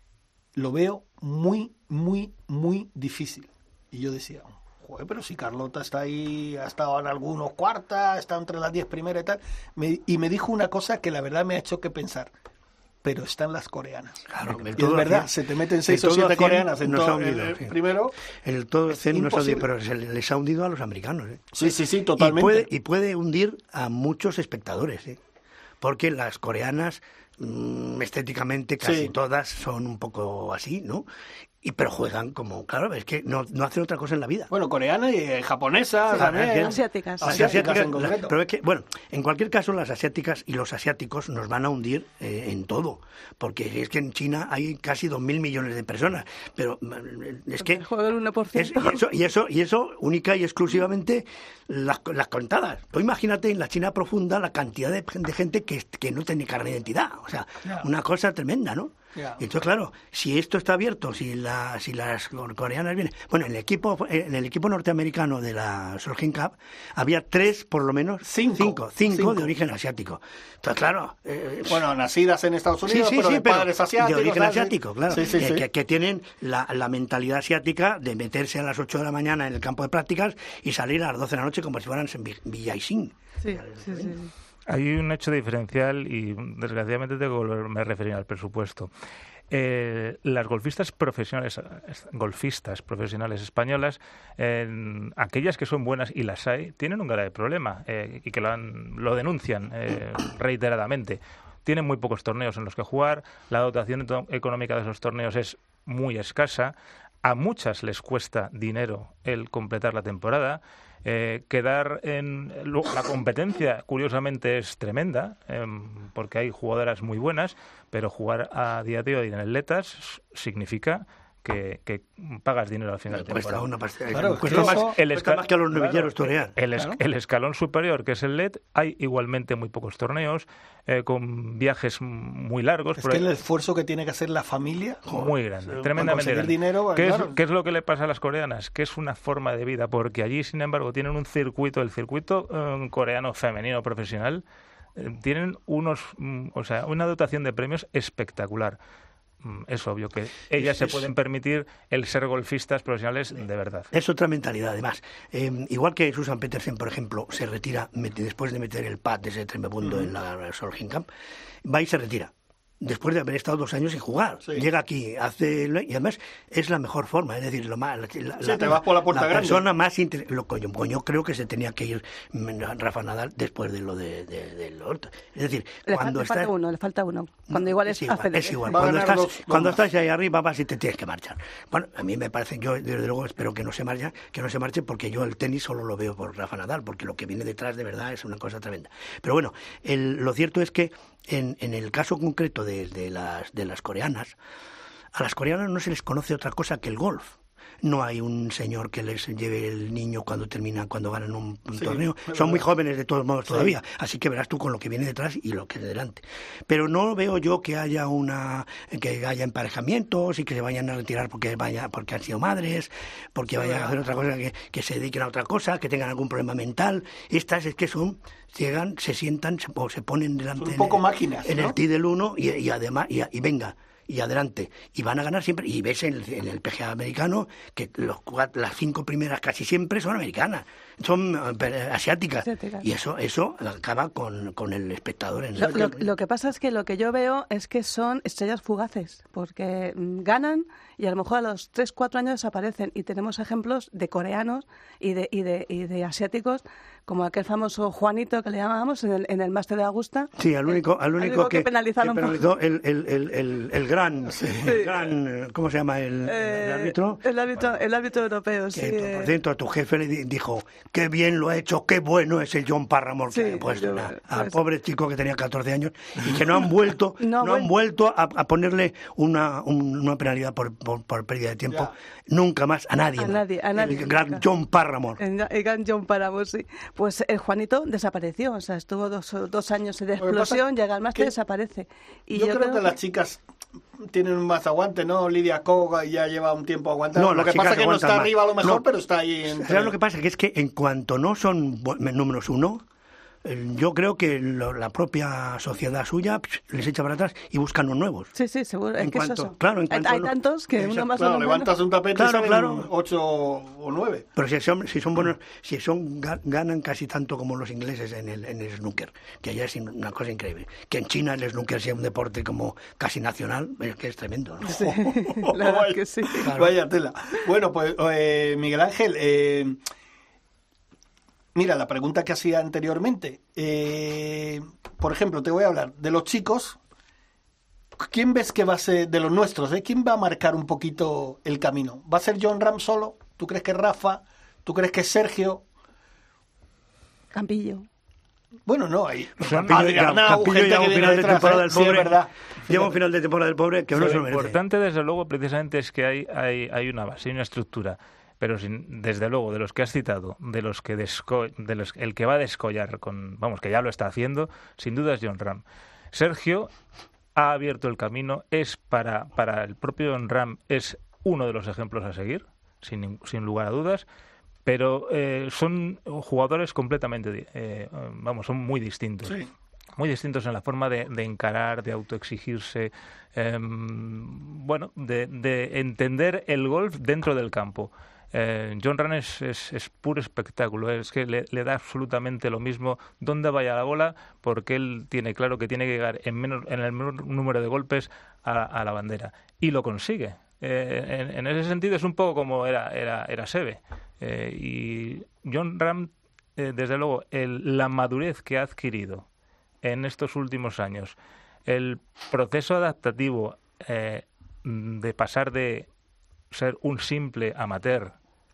lo veo muy, muy, muy difícil. Y yo decía, joder, pero si Carlota está ahí, ha estado en algunos cuartas, está entre las diez primeras y tal. Me, y me dijo una cosa que la verdad me ha hecho que pensar. pero están las coreanas. Claro, y es verdad, se te meten seis o siete coreanas en todo el sí. primero. El todo cien no se ha hundido, pero se les ha hundido a los americanos. ¿eh? Sí, sí, sí, totalmente. Y puede, y puede hundir a muchos espectadores, ¿eh? Porque las coreanas, mmm, estéticamente casi sí. todas son un poco así, ¿no? Y pero juegan como, claro, es que no, no hacen otra cosa en la vida. Bueno, coreana y eh, japonesa, sí, también. Asiáticas. Las asiáticas, asiáticas en concreto. Pero es que, bueno, en cualquier caso, las asiáticas y los asiáticos nos van a hundir eh, en todo. Porque es que en China hay casi dos mil millones de personas. Pero es que... Juega el uno por ciento. Es, y, eso, y, eso, y eso única y exclusivamente las, las contadas. Tú imagínate en la China profunda la cantidad de, de gente que, que no tiene carne de identidad. O sea, yeah. una cosa tremenda, ¿no? Yeah. Y entonces, claro, si esto está abierto, si, la, si las coreanas vienen... Bueno, en el equipo en el equipo norteamericano de la Solheim Cup había tres, por lo menos, cinco, cinco, cinco, cinco. de origen asiático. Entonces, claro... Eh, bueno, nacidas en Estados Unidos, sí, sí, pero sí, de padres asiáticos. De origen ¿sabes? asiático, claro. Sí, sí, que, sí. Que, que tienen la, la mentalidad asiática de meterse a las ocho de la mañana en el campo de prácticas y salir a las doce de la noche como si fueran en Villaisín. Sí, sí, sí. Hay un hecho diferencial y desgraciadamente tengo que volverme a referir al presupuesto. Eh, las golfistas profesionales, golfistas profesionales españolas, eh, aquellas que son buenas y las hay, tienen un grave problema eh, y que lo, han, lo denuncian eh, reiteradamente. Tienen muy pocos torneos en los que jugar, la dotación económica de esos torneos es muy escasa, a muchas les cuesta dinero el completar la temporada. Eh, quedar en la competencia, curiosamente, es tremenda, eh, porque hay jugadoras muy buenas, pero jugar a día de hoy en atletas significa que, que pagas dinero al final de temporada. Una pastilla, claro, cuesta, eso, más, el cuesta más que a los novilleros claro, torear. El, es, claro. el escalón superior, que es el L E D, hay igualmente muy pocos torneos, eh, con viajes muy largos. Es que el esfuerzo que tiene que hacer la familia... Muy grande, joder, tremendamente grande. Dinero, bueno, ¿Qué, claro. es, ¿Qué es lo que le pasa a las coreanas? Que es una forma de vida, porque allí, sin embargo, tienen un circuito, el circuito eh, coreano femenino profesional, eh, tienen unos, mm, o sea, una dotación de premios espectacular. Es obvio que ellas es, se pueden permitir el ser golfistas profesionales de verdad. Es otra mentalidad, además. Eh, igual que Susan Petersen, por ejemplo, se retira mete, después de meter el pad de ese tremebundo uh-huh. en la Solheim Cup, va y se retira. Después de haber estado dos años sin jugar. Sí. Llega aquí, hace y además es la mejor forma, es decir, lo más, la, sí, la, te vas por la puerta la grande. persona más inter... lo coño, coño, creo que se tenía que ir Rafa Nadal después de lo de, de, de lo otro. Es decir, le cuando falta, estás... le falta uno, le falta uno. Cuando igual es, es igual, hace es igual. Va Cuando estás, dos, cuando dos estás ahí arriba vas y te tienes que marchar. Bueno, a mí me parece, yo desde luego espero que no se marche, que no se marche, porque yo el tenis solo lo veo por Rafa Nadal, porque lo que viene detrás de verdad es una cosa tremenda. Pero bueno, el, lo cierto es que en, en el caso concreto de, de las de las coreanas, a las coreanas no se les conoce otra cosa que el golf. No hay un señor que les lleve el niño cuando terminan, cuando ganan un, un sí, torneo. Son muy jóvenes de todos modos sí. todavía, así que verás tú con lo que viene detrás y lo que de delante. Pero no veo yo que haya una que haya emparejamientos y que se vayan a retirar porque vaya porque han sido madres, porque sí, vayan a hacer otra cosa, que, que se dediquen a otra cosa, que tengan algún problema mental. Estas es que son llegan, se sientan se, o se ponen delante son un poco en, máquinas, en ¿no? el tee del uno y, y además y, y venga. Y adelante, y van a ganar siempre, y ves en el, en el P G A americano que los, las cinco primeras casi siempre son americanas, son uh, asiáticas, asiáticas, y eso eso acaba con, con el espectador. En lo, el... lo, lo que pasa es que lo que yo veo es que son estrellas fugaces, porque mm, ganan y a lo mejor a los tres, cuatro años desaparecen, y tenemos ejemplos de coreanos y de, y de, y de asiáticos, como aquel famoso Juanito que le llamábamos en el, en el Máster de Augusta. Sí, al único, al único, único que, que penalizaron que penalizó el, el, el, el, el gran, sí. el gran, ¿cómo se llama? El, eh, el árbitro. El árbitro, el árbitro europeo, que, sí. Por dentro, tu jefe le dijo, qué bien lo ha hecho, qué bueno es el John Paramore que sí, ha puesto yo, al pues, pobre chico que tenía catorce años y que no han vuelto, no, no han vuelto a, a ponerle una, un, una penalidad por, por, por pérdida de tiempo. Ya. Nunca más, a nadie. A nadie, a nadie. El gran John Paramore. El, el gran John Paramore, sí. Pues el Juanito desapareció, o sea, estuvo dos, dos años de explosión, llega al máster y desaparece. Y yo, yo creo, creo que, que las chicas tienen más aguante, ¿no? Lidia Koga ya lleva un tiempo aguantando. No, lo que pasa es que no está más. arriba a lo mejor, no. pero está ahí. Entre... ¿Sabes lo que pasa? Que es que en cuanto no son números uno, yo creo que lo, la propia sociedad suya pss, les echa para atrás y buscan los nuevos. Sí, sí, seguro. En es que cuanto, es eso. claro, en hay, cuanto hay no, tantos que exacto, uno más Claro, o menos levantas un tapete Claro, y salen claro. ocho o nueve. Pero si son, si son buenos, si son ga- ganan casi tanto como los ingleses en el, en el snooker, que allá es una cosa increíble. Que en China el snooker sea un deporte como casi nacional, es que es tremendo, ¿no? Sí, la verdad Vaya- que sí. Vaya tela. Bueno, pues eh, Miguel Ángel, eh, mira, la pregunta que hacía anteriormente. Eh, por ejemplo, te voy a hablar de los chicos. ¿Quién ves que va a ser, de los nuestros, eh? ¿Quién va a marcar un poquito el camino? ¿Va a ser Jon Ram solo? ¿Tú crees que es Rafa? ¿Tú crees que es Sergio? Campillo. Bueno, no, hay Campillo, Adrián ya- Nau, Campillo gente lleva que un viene final de detrás, temporada ¿eh? del Sí, es pobre. verdad. Lleva un final de temporada del pobre que no se Lo lo merece. importante, desde luego, precisamente es que hay, hay, hay una base, hay una estructura. Pero sin, desde luego, de los que has citado, de los que desco, de los, el que va a descollar, con, vamos, que ya lo está haciendo, sin duda es Jon Ram. Sergio ha abierto el camino, es para, para el propio Jon Ram, es uno de los ejemplos a seguir, sin, sin lugar a dudas. Pero eh, son jugadores completamente, eh, vamos, son muy distintos. Sí. Muy distintos en la forma de, de encarar, de autoexigirse, eh, bueno, de, de entender el golf dentro del campo. Eh, Jon Ram es, es, es puro espectáculo, es que le, le da absolutamente lo mismo dónde vaya la bola, porque él tiene claro que tiene que llegar en, menos, en el menor número de golpes a, a la bandera. Y lo consigue. Eh, en, en ese sentido es un poco como era, era, era Seve. Eh, y Jon Ram, eh, desde luego, el, la madurez que ha adquirido en estos últimos años, el proceso adaptativo eh, de pasar de ser un simple amateur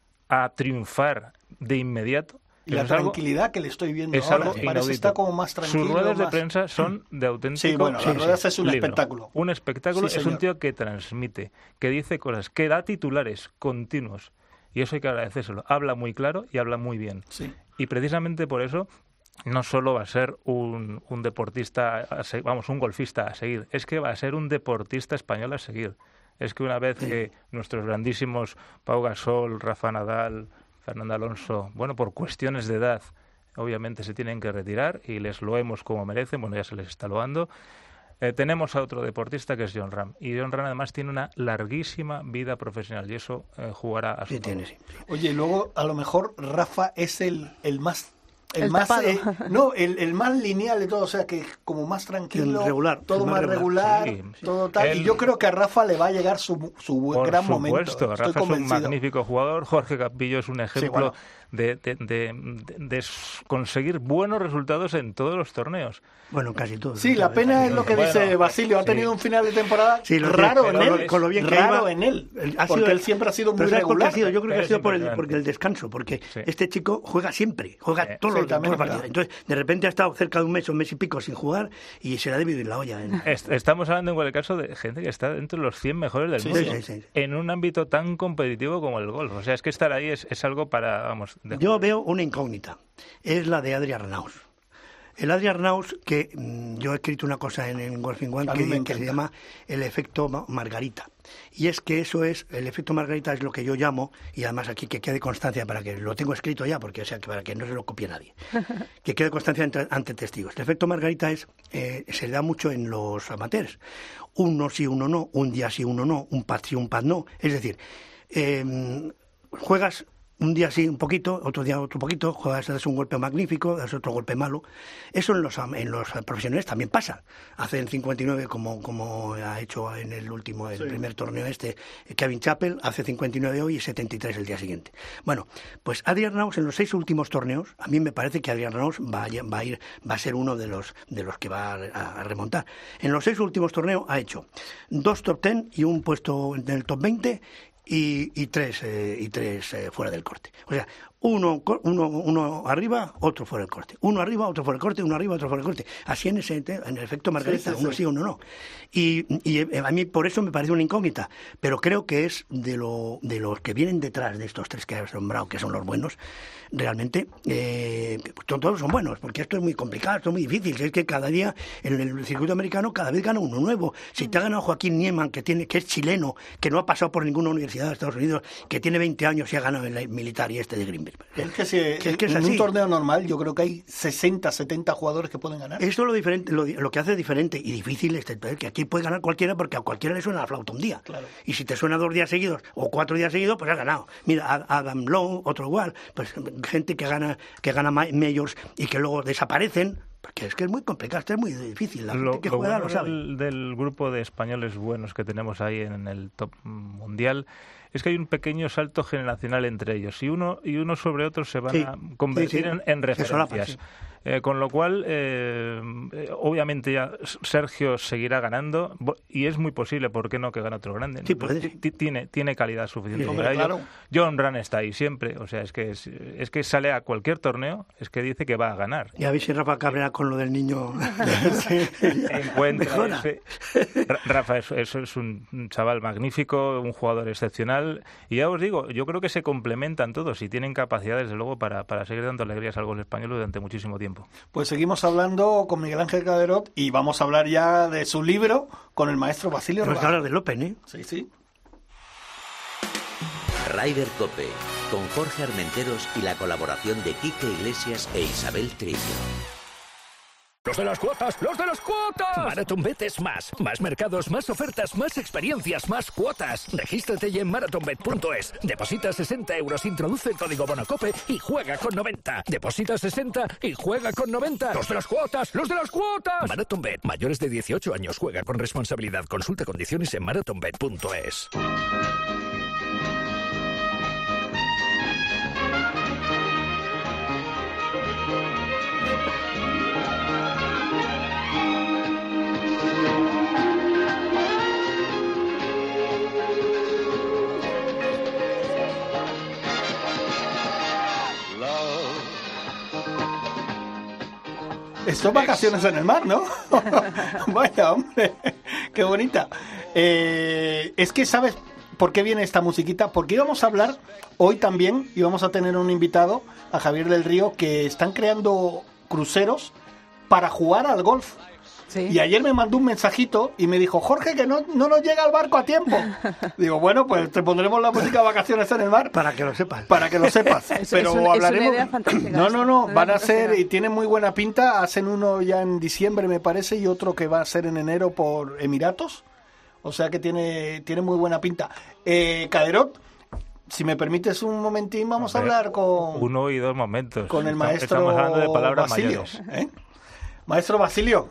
a triunfar de inmediato. Y la es algo- tranquilidad que le estoy viendo es ahora, algo parece inaudito. está como más tranquilo. Sus ruedas de más- prensa son de auténtico Sí, bueno, las ruedas es un libro. espectáculo. Un espectáculo, Sí, es señor. un tío que transmite, que dice cosas, que da titulares continuos. Y eso hay que agradecérselo. Habla muy claro y habla muy bien. Sí. Y precisamente por eso no solo va a ser un, un deportista, a se- vamos, un golfista a seguir, es que va a ser un deportista español a seguir. Es que una vez que nuestros grandísimos Pau Gasol, Rafa Nadal, Fernando Alonso, bueno, por cuestiones de edad, obviamente se tienen que retirar y les loemos como merecen, bueno, ya se les está loando. Eh, tenemos a otro deportista que es Jon Ram. Y Jon Ram además tiene una larguísima vida profesional y eso eh, jugará a su Sí, tiene, favor. sí. Oye, y luego a lo mejor Rafa es el, el más... El, El más tapado. eh, no, el, el más lineal de todo, o sea que como más tranquilo, El regular, todo el más más regular, regular. Sí, sí. todo tal. Él- y yo creo que a Rafa le va a llegar su, su buen- Por gran supuesto, momento. Estoy Rafa es un convencido. magnífico jugador, Jorge Campillo es un ejemplo bueno. de, de, de- de- de s- conseguir buenos resultados en todos los torneos. Bueno, casi todo. Sí, la pena es lo que Bueno, dice Basilio. Ha sí. tenido un final de temporada Sí, lo raro tiene, en pero él. con lo bien que raro iba, en él. el- ha porque sido- él siempre ha sido muy pero ¿sabes por qué ha regular. sido? Yo creo que ha Es sido por el, impresionante. porque el descanso, porque Sí. este chico juega siempre, juega Sí, todos sí, los, también todos los es partidos. Entonces, de repente ha estado cerca de un mes o un mes y pico sin jugar y se le ha dividido la olla. ¿eh? Est- Estamos hablando en cualquier caso de gente que está dentro de los cien mejores del Sí, mundo, sí, sí, sí. en un ámbito tan competitivo como el golf. O sea, es que estar ahí es, es algo para, vamos... de- Yo veo una incógnita, es la de Adrián Arnaus. El Adrián Arnaus, que mm, yo he escrito una cosa en, en Golfing One A mí me que, que se encanta. llama el efecto Ma- Margarita. Y es que eso es, el efecto Margarita es lo que yo llamo, y además aquí que quede constancia para que lo tengo escrito ya, porque o sea, que para que no se lo copie nadie, que quede constancia ante, ante testigos. El efecto Margarita es, eh, se da mucho en los amateurs. Uno sí, uno no, un día sí, uno no, un pad sí, un pad no. Es decir, eh, juegas un día sí un poquito, otro día otro poquito, juegas, das un golpe magnífico, das otro golpe malo. Eso en los am- en los profesionales también pasa. Hacen cincuenta y nueve como, como ha hecho en el último, el Sí. primer torneo este, Kevin Chappell, hace cincuenta y nueve hoy y setenta y tres el día siguiente. Bueno, pues Adrián Arnaus en los seis últimos torneos, a mí me parece que Adrián Arnaus va a, va a ir, va a ser uno de los de los que va a, a remontar. En los seis últimos torneos ha hecho dos top ten y un puesto en el top veinte y, y tres eh, y tres eh, fuera del corte. O sea, uno, co- uno uno arriba, otro fuera del corte. Uno arriba, otro fuera del corte, uno arriba, otro fuera del corte. Así en ese en el efecto Margarita, Sí, sí, uno sí. sí, uno no. Y, y eh, a mí por eso me parece una incógnita, pero creo que es de lo de los que vienen detrás de estos tres que has nombrado, que son los buenos, realmente eh, to- todos son buenos, porque esto es muy complicado, esto es muy difícil. Es que cada día en el circuito americano cada vez gana uno nuevo. Si te ha ganado Joaquín Niemann, que tiene que es chileno, que no ha pasado por ninguna universidad de Estados Unidos, que tiene veinte años y ha ganado en la militar y este de Greenberg. decir. Es que, si, que, es que es en así. un torneo normal yo creo que hay sesenta, setenta jugadores que pueden ganar. Esto es lo, diferente, lo, lo que hace diferente y difícil es que aquí puede ganar cualquiera porque a cualquiera le suena la flauta un día. Claro. Y si te suena dos días seguidos o cuatro días seguidos, pues has ganado. Mira, Adam Lowe, otro igual, pues gente que gana que gana majors y que luego desaparecen. Porque es que es muy complicado, esto es muy difícil. La lo, gente que lo juega bueno lo sabe. Del, del grupo de españoles buenos que tenemos ahí en el top mundial es que hay un pequeño salto generacional entre ellos y uno y uno sobre otro se van sí, a convertir sí, sí. en, en referencias. Solapa, sí. Eh, con lo cual, eh, obviamente ya Sergio seguirá ganando y es muy posible, ¿por qué no que gane otro grande? Sí, puede, sí. Tiene, tiene calidad suficiente Sí, para hombre, ello. claro. John Ran está ahí siempre, o sea, es que es, es que sale a cualquier torneo, es que dice que va a ganar. Y a ver si Rafa Cabrera con lo del niño encuentra ese... Rafa es, es, es un chaval magnífico, un jugador excepcional y ya os digo, yo creo que se complementan todos y tienen capacidad desde luego para, para seguir dando alegrías al gol español durante muchísimo tiempo. Pues seguimos hablando con Miguel Ángel Caderot y vamos a hablar ya de su libro con el maestro Basilio Nos Rogado. hablas del Open, ¿eh? Sí, sí. Ryder Cope, con Jorge Armenteros y la colaboración de Quique Iglesias e Isabel Trillo. ¡Los de las cuotas! ¡Los de las cuotas! MarathonBet es más. Más mercados, más ofertas, más experiencias, más cuotas. Regístrate ya en marathonbet punto es. Deposita sesenta euros, introduce el código BONOCOPE y juega con noventa. Deposita sesenta y juega con noventa. ¡Los de las cuotas! ¡Los de las cuotas! MarathonBet. Mayores de dieciocho años. Juega con responsabilidad. Consulta condiciones en marathonbet punto es. Esto es vacaciones en el mar, ¿no? Vaya, hombre, qué bonita. Eh, es que, ¿sabes por qué viene esta musiquita? Porque íbamos a hablar hoy también, íbamos a tener un invitado, a Javier del Río, que están creando cruceros para jugar al golf. Sí. Y ayer me mandó un mensajito y me dijo, Jorge, que no, no nos llega el barco a tiempo. Digo, bueno, pues te pondremos la música de vacaciones en el mar. Para que lo sepas. Para que lo sepas. Es, Pero es una, hablaremos. Es una idea fantástica. No, no, no. Una Van a idea ser, y fantástica. tienen muy buena pinta. Hacen uno ya en diciembre, me parece, y otro que va a ser en enero por Emiratos. O sea que tiene, tiene muy buena pinta. Eh, Caderot, si me permites un momentín, vamos Hombre, a hablar con. Uno y dos momentos. Con el Estamos- maestro Estamos hablando de palabras Basilio. mayores. ¿eh? Maestro Basilio,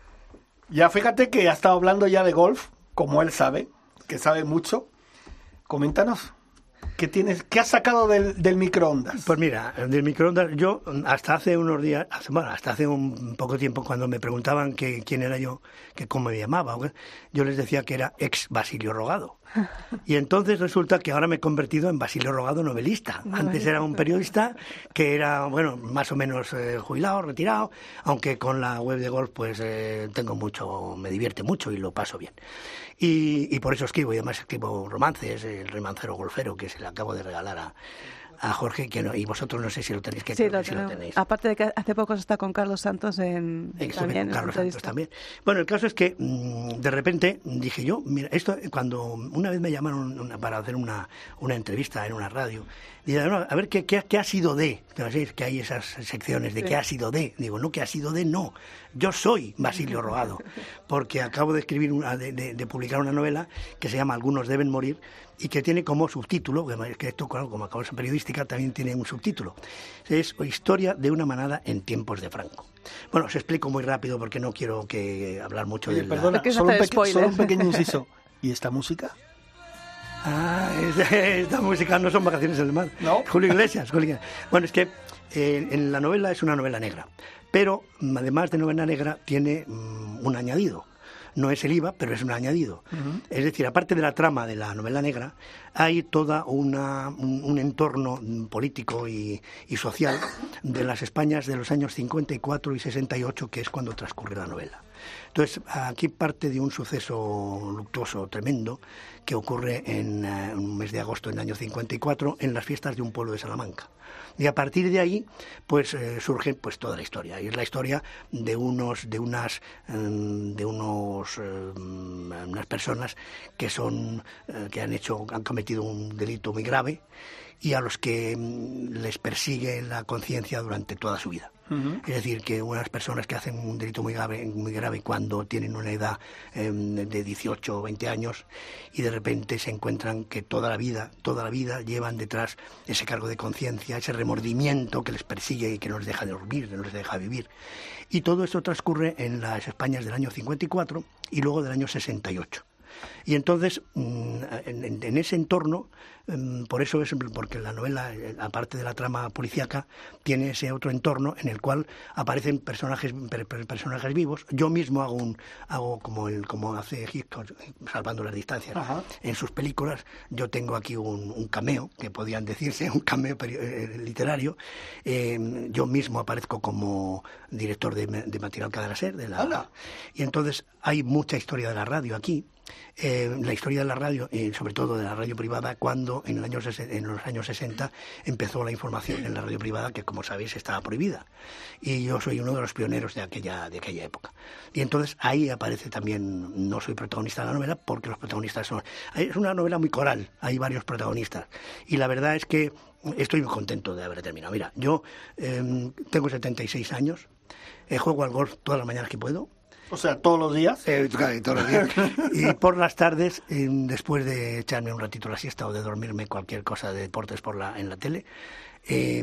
ya fíjate que ha estado hablando ya de golf, como él sabe, que sabe mucho. Coméntanos, ¿qué tienes, qué has sacado del, del microondas? Pues mira, del microondas, yo hasta hace unos días, hace- bueno, hasta hace un poco tiempo, cuando me preguntaban que quién era yo, que cómo me llamaba, o qué, yo les decía que era ex Basilio Rogado. Y entonces resulta que ahora me he convertido en Basilio Rogado novelista. Antes era un periodista que era, bueno, más o menos eh, jubilado, retirado, aunque con la web de golf pues eh, tengo mucho, me divierte mucho y lo paso bien. Y, y por eso escribo, y además escribo romances, el romancero golfero que se le acabo de regalar a, a Jorge, que no, y vosotros no sé si lo tenéis, que Sí, creo lo que sí lo tenemos. tenéis. Aparte de que hace poco está con Carlos Santos en, Estuve también, con en Carlos la Santos entrevista. también. Bueno, el caso es que mmm, de repente dije yo, mira, esto cuando una vez me llamaron una, para hacer una, una entrevista en una radio, dije, no, a ver, ¿qué, qué, qué ha sido de? Que sabéis que hay esas secciones de Sí. qué ha sido de. Digo, no, qué ha sido de, no. Yo soy Basilio Rogado, porque acabo de escribir, una, de, de, de publicar una novela que se llama Algunos deben morir, y que tiene como subtítulo, que esto claro, como causa periodística también tiene un subtítulo, es Historia de una manada en tiempos de Franco. Bueno, os explico muy rápido porque no quiero que hablar mucho Oye, de la... perdona, ¿Por qué se solo un, hace peque- spoiler? solo un pequeño inciso. ¿Y esta música? Ah, es- esta música no son vacaciones en el mar. ¿No? Julio Iglesias. Julio Iglesias. Bueno, es que eh, en la novela es una novela negra, pero mm, además de novela negra tiene mm, un añadido. No es el I V A, pero es un añadido. Uh-huh. Es decir, aparte de la trama de la novela negra, hay toda una, un, un entorno político y, y social de las Españas de los años cincuenta y cuatro y sesenta y ocho, que es cuando transcurre la novela. Entonces, aquí parte de un suceso luctuoso tremendo que ocurre en uh, un mes de agosto del año cincuenta y cuatro en las fiestas de un pueblo de Salamanca. Y a partir de ahí, pues eh, surge pues toda la historia. Y es la historia de unos, de unas, um, de unos, um, unas personas que son, uh, que han hecho, han cometido un delito muy grave, y a los que mm, les persigue la conciencia durante toda su vida. Uh-huh. Es decir, que unas personas que hacen un delito muy grave, muy grave cuando tienen una edad eh, de dieciocho o veinte años y de repente se encuentran que toda la vida, toda la vida llevan detrás ese cargo de conciencia, ese remordimiento que les persigue y que no les deja dormir, no les deja vivir. Y todo esto transcurre en las Españas del año cincuenta y cuatro y luego del año sesenta y ocho. Y entonces, en, en ese entorno, por eso es porque la novela, aparte de la trama policíaca, tiene ese otro entorno en el cual aparecen personajes personajes vivos. Yo mismo hago un hago como el como hace Hitchcock, salvando las distancias. Ajá. En sus películas. Yo tengo aquí un, un cameo, que podían decirse, un cameo eh, literario. Eh, yo mismo aparezco como director de, de Material Cadena Ser. De la, Hola. Y entonces hay mucha historia de la radio aquí. Eh, la historia de la radio, y eh, sobre todo de la radio privada, cuando en, el año, en los años sesenta empezó la información en la radio privada, que como sabéis estaba prohibida. Y yo soy uno de los pioneros de aquella, de aquella época. Y entonces ahí aparece también, no soy protagonista de la novela, porque los protagonistas son... Es una novela muy coral, hay varios protagonistas. Y la verdad es que estoy muy contento de haber terminado. Mira, yo eh, tengo setenta y seis años, eh, juego al golf todas las mañanas que puedo. O sea, ¿todos los días? Eh, claro, todos los días. Y por las tardes, eh, después de echarme un ratito la siesta o de dormirme cualquier cosa de deportes por la en la tele, eh,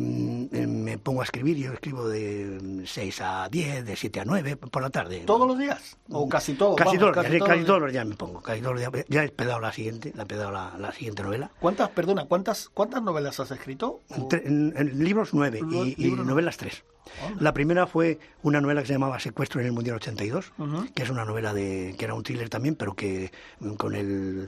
me pongo a escribir. Yo escribo de seis a diez, de siete a nueve por la tarde. ¿Todos los días? ¿O casi todos? Casi, Vamos, todos, casi, casi, todos, casi los todos los días me pongo. Casi todos los días. Ya he pedado la siguiente, la he pedado la, la siguiente novela. ¿Cuántas, perdona, cuántas cuántas novelas has escrito? En, en libros nueve y, y novelas tres. La primera fue una novela que se llamaba Secuestro en el Mundial ochenta y dos, uh-huh. que es una novela de que era un thriller también, pero que con el,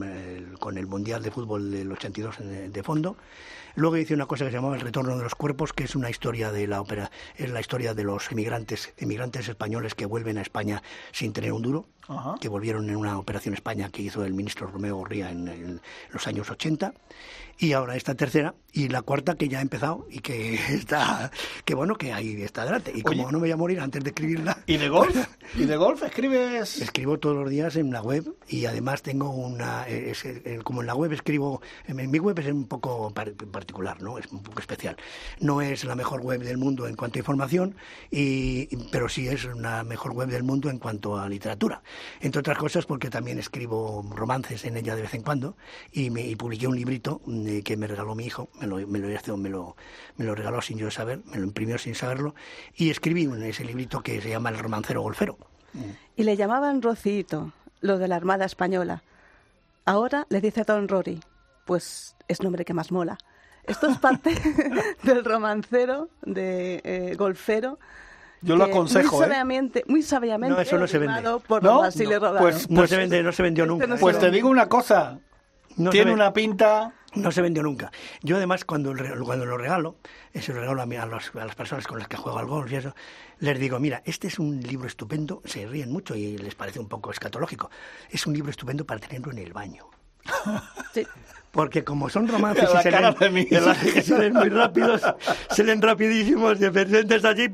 el con el Mundial de Fútbol del ochenta y dos de, de fondo. Luego hice una cosa que se llamaba El Retorno de los Cuerpos, que es una historia de la ópera, es la historia de los emigrantes, emigrantes españoles que vuelven a España sin tener un duro, uh-huh. que volvieron en una operación España que hizo el ministro Romeo Gorría en, en los años ochenta. Y ahora esta tercera y la cuarta que ya ha empezado y que está, que bueno, que ahí está adelante. Y como Oye, no me voy a morir antes de escribirla. ¿Y de golf? ¿Y de golf escribes? Escribo todos los días en la web y además tengo una, es, como en la web escribo, en mi web es un poco particular, ¿no? Es un poco especial. No es la mejor web del mundo en cuanto a información, y, pero sí es la mejor web del mundo en cuanto a literatura. Entre otras cosas porque también escribo romances en ella de vez en cuando y, me, y publiqué un librito que me regaló mi hijo, me lo, me lo, me lo, me lo regaló sin yo saber, me lo imprimió sin saberlo, y escribí en ese librito que se llama El romancero golfero. Y le llamaban Rocito, lo de la Armada Española. Ahora le dice Don Rory, pues es nombre que más mola. Esto es parte del romancero, de eh, golfero. Yo lo aconsejo, muy sabiamente, ¿eh? Muy sabiamente. No, eso no se vende. Por ¿No? Basile no. Rodano. Pues, no, pues, se vende, no se vendió nunca. no pues se te vende. digo una cosa. No Tiene una pinta... No se vendió nunca. Yo además cuando, cuando lo regalo, se lo regalo a, mí, a, los, a las personas con las que juego al golf y eso, les digo, mira, este es un libro estupendo, se ríen mucho y les parece un poco escatológico, es un libro estupendo para tenerlo en el baño. Sí. Porque como son romances la y se cara leen, de se, se leen muy rápidos, se leen rapidísimos, de repente allí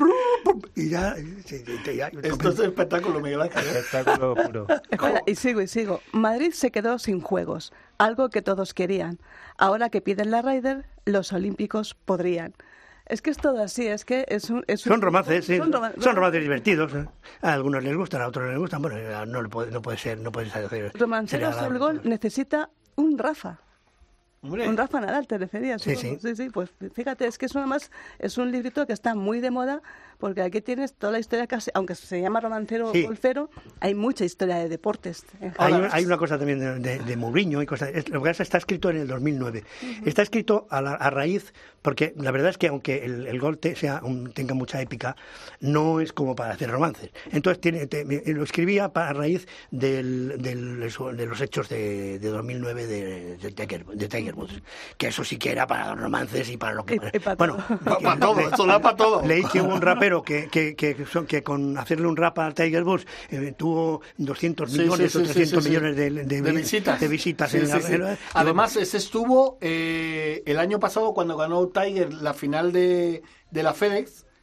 y ya... ya, ya Esto es espectáculo, Miguel Ángel. Espectáculo puro. Espera, y sigo y sigo. Madrid se quedó sin juegos, algo que todos querían. Ahora que piden la Ryder, los olímpicos podrían. Es que es todo así, es que es un... Es un son romances, sí. Son, rom- son romances divertidos. ¿eh? A algunos les gustan, a otros no les gustan. Bueno, no, puede, no puede ser, no puede ser... Romanceros del gol necesita un Rafa. Hombre. Un Rafa Nadal, te referías. Sí, sí. sí, sí, pues fíjate, es que eso además es un librito que está muy de moda, porque aquí tienes toda la historia casi, aunque se llama romancero sí. golfero, hay mucha historia de deportes. Hay, hay una cosa también de, de, de Mourinho y cosas. Es, lo que pasa está escrito en el dos mil nueve. Uh-huh. Está escrito a, la, a raíz, porque la verdad es que aunque el, el gol te sea un, tenga mucha épica, no es como para hacer romances. Entonces tiene, te, lo escribía a raíz del, del, de los hechos de, de dos mil nueve de, de, Tiger, de Tiger Woods, que eso sí que era para romances y para lo que... Y, y para bueno, todo. Para todo, eso da para todo. Leí que hubo un rapero que, que, que, que, que con hacerle un rap a Tiger Woods eh, tuvo doscientos millones sí, sí, sí, o trescientos sí, sí, millones de, de, de visitas. De visitas sí, en sí, la, sí. en la, Además, ese estuvo eh, el año pasado cuando ganó Tiger la final de, de la FedEx.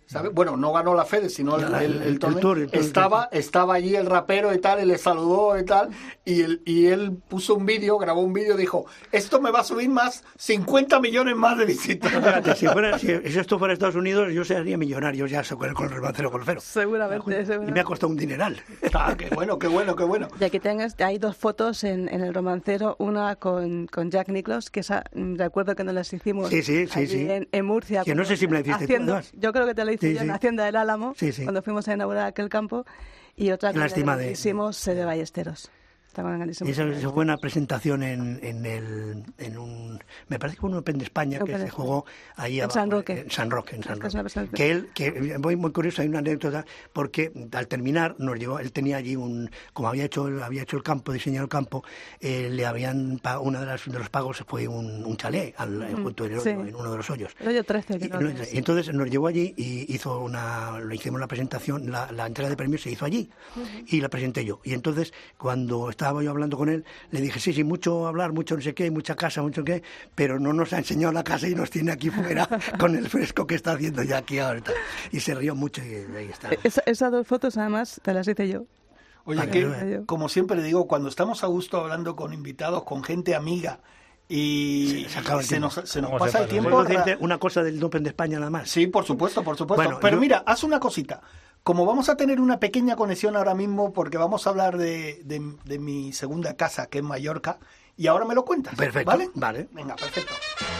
¿sabes? Bueno, no ganó la Fede, sino el, el, el, el torneo. el tour, el tour, estaba, el tour. estaba allí el rapero y tal, y le saludó y tal, y él, y él puso un vídeo, grabó un vídeo y dijo, esto me va a subir más cincuenta millones más de visitas. Fíjate, si, fuera, si esto fuera Estados Unidos, yo sería millonario ya con el, con el romancero golfero. Seguramente, seguramente. Y me ha costado un dineral. Ah, qué bueno, qué bueno, qué bueno. Y aquí tengas, hay dos fotos en, en el romancero, una con, con Jack Nicklaus, que esa, recuerdo que nos las hicimos sí, sí, sí, sí. En, en Murcia. Que no sé si me la hiciste haciendo, tú, yo creo que te la hice sí, yo sí. en Hacienda del Álamo, sí, sí. cuando fuimos a inaugurar aquel campo, y otra que lástima de... hicimos de Ballesteros. Esa, esa fue una presentación en, en, el, en un... Me parece que fue un Open de España que se jugó ahí en abajo. San Roque. En San Roque, en San Roque. Es que, que él, que muy, muy curioso, hay una anécdota, porque al terminar nos llevó, él tenía allí un... Como había hecho había hecho el campo, diseñado el campo, eh, le habían... Una de, las, de los pagos fue un, un chalet al, mm, junto en, sí. en uno de los hoyos. El hoyo trece. Que y, no, y entonces nos llevó allí y hizo una... Lo hicimos la presentación, la, la entrega de premios se hizo allí. Uh-huh. Y la presenté yo. Y entonces, cuando estaba yo hablando con él, le dije, sí, sí, mucho hablar, mucho no sé qué, mucha casa, mucho qué, pero no nos ha enseñado la casa y nos tiene aquí fuera con el fresco que está haciendo ya aquí ahorita. Y se rió mucho y ahí está. Esa, esas dos fotos, además, te las hice yo. Oye, ah, que, como siempre digo, cuando estamos a gusto hablando con invitados, con gente amiga, y se, se, se nos, se nos pasa el tiempo. ¿Puedo decirte una cosa del Open de España nada más? Sí, por supuesto, por supuesto. Bueno, pero yo... mira, haz una cosita. Como vamos a tener una pequeña conexión ahora mismo, porque vamos a hablar de, de, de mi segunda casa, que es Mallorca, y ahora me lo cuentas. Perfecto. ¿Vale? Vale. Venga, perfecto.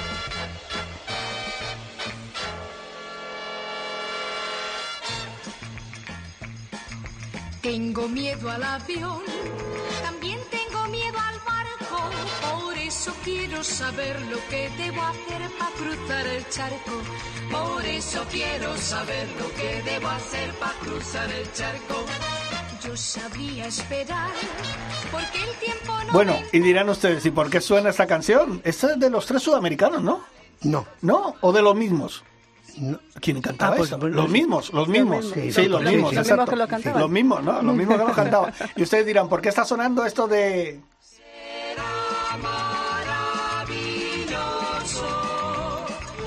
Tengo miedo al avión, también tengo miedo al barco, por eso quiero saber lo que debo hacer para cruzar el charco. Por eso quiero saber lo que debo hacer para cruzar el charco. Yo sabría esperar, porque el tiempo no... Bueno, y dirán ustedes, ¿y por qué suena esta canción? Esta es de los tres sudamericanos, ¿no? No. ¿No? ¿O de los mismos? No. ¿Quién cantaba ah, pues, eso? pues, los mismos, los mismos. Sí, sí, los, los mismos, mismos, exacto. los mismos que lo los mismos, ¿no? Los mismos que lo cantaban. Y ustedes dirán, ¿por qué está sonando esto de...? Será maravilloso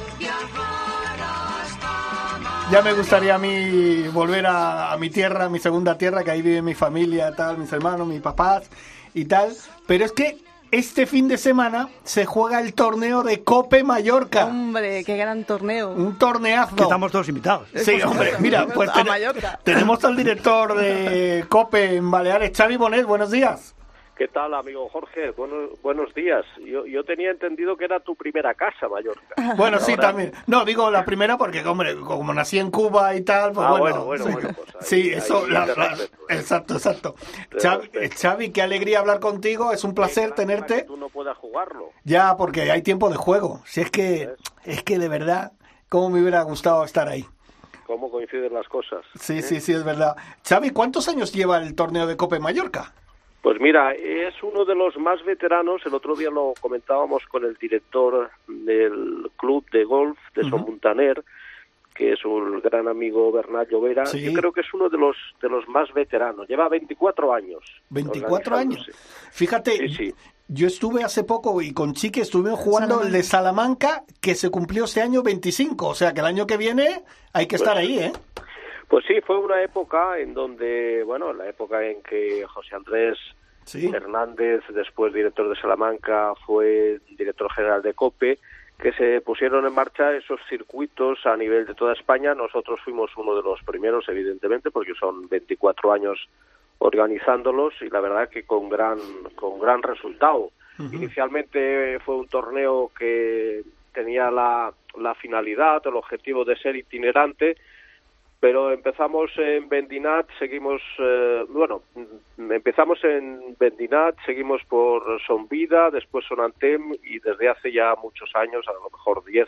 viajar hasta Mar. Ya me gustaría a mí volver a, a mi tierra, a mi segunda tierra, que ahí vive mi familia, tal, mis hermanos, mis papás y tal. Pero es que este fin de semana se juega el torneo de Cope Mallorca. Hombre, qué gran torneo. Un torneazo. Que estamos todos invitados. Sí, hombre, mira, pues ten, tenemos al director de Cope en Baleares, Xavi Bonet, buenos días. ¿Qué tal, amigo Jorge? Buenos, buenos días. Yo, yo tenía entendido que era tu primera casa, Mallorca. Bueno, Ahora... sí, también. No, digo la primera porque, hombre, como nací en Cuba y tal, pues ah, bueno. bueno, bueno, sí, bueno, pues ahí, sí eso, ahí la, te la, respeto, exacto, exacto. Te Xavi, respeto. Xavi, qué alegría hablar contigo, es un placer tenerte. Que tú no puedas jugarlo. Ya, porque hay tiempo de juego. Si es que, ¿ves? Es que de verdad, cómo me hubiera gustado estar ahí. Cómo coinciden las cosas. Sí, ¿eh? sí, sí, es verdad. Xavi, ¿cuántos años lleva el torneo de Cope Mallorca? Pues mira, es uno de los más veteranos. El otro día lo comentábamos con el director del club de golf de uh-huh. Son Muntaner, que es un gran amigo, Bernat Llovera. Sí. Yo creo que es uno de los de los más veteranos. Lleva veinticuatro años. veinticuatro años. Fíjate, sí, sí. Yo estuve hace poco y con Chiqui estuvimos jugando Salamanca. El de Salamanca, que se cumplió este año veinticinco. O sea que el año que viene hay que pues, estar ahí, ¿eh? Pues sí, fue una época en donde, bueno, la época en que José Andrés sí. Hernández, después director de Salamanca, fue director general de COPE, que se pusieron en marcha esos circuitos a nivel de toda España. Nosotros fuimos uno de los primeros, evidentemente, porque son veinticuatro años organizándolos y la verdad que con gran con gran resultado. Uh-huh. Inicialmente fue un torneo que tenía la, la finalidad, el objetivo de ser itinerante, pero empezamos en Vendinat, seguimos, eh, bueno, empezamos en Vendinat, seguimos por Son Vida, después Son Antem y desde hace ya muchos años, a lo mejor diez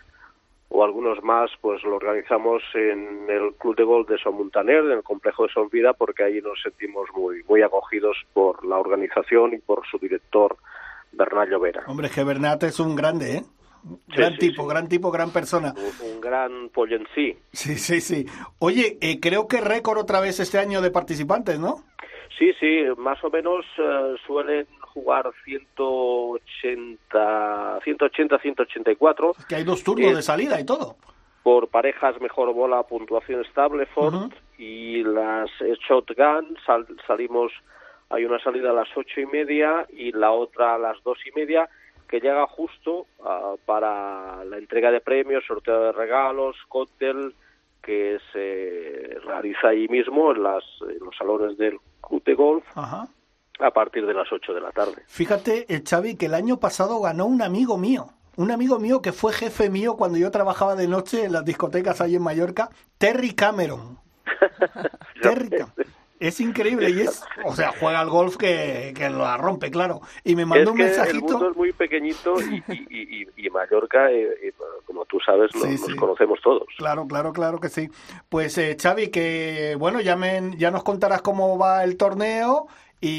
o algunos más, pues lo organizamos en el Club de Golf de Son Muntaner, en el complejo de Son Vida, porque ahí nos sentimos muy muy acogidos por la organización y por su director, Bernat Llovera. Hombre, que Bernat es un grande, ¿eh? Gran sí, tipo, sí, sí. gran tipo, gran persona. Un, un gran pollo en sí. Sí, sí, sí. Oye, eh, creo que récord otra vez este año de participantes, ¿no? Sí, sí, más o menos uh, suelen jugar ciento ochenta, ciento ochenta, ciento ochenta y cuatro. Es que hay dos turnos eh, de salida y todo. por parejas mejor bola, puntuación Stableford, uh-huh. y las shotgun sal, salimos, hay una salida a las ocho y media y la otra a las dos y media, que llega justo uh, para la entrega de premios, sorteo de regalos, cóctel, que se realiza ahí mismo en, las, en los salones del club de golf. Ajá. A partir de las ocho de la tarde. Fíjate, eh, Xavi, que el año pasado ganó un amigo mío, un amigo mío que fue jefe mío cuando yo trabajaba de noche en las discotecas ahí en Mallorca, Terry Cameron. Terry Cameron. Es increíble y es, o sea, juega al golf que, que lo rompe, claro. Y me mandó es un que mensajito. El mundo es muy pequeñito y, y, y, y Mallorca, eh, eh, como tú sabes, lo, sí, sí. nos conocemos todos. Claro, claro, claro que sí. Pues eh, Xavi, que bueno, ya, me, ya nos contarás cómo va el torneo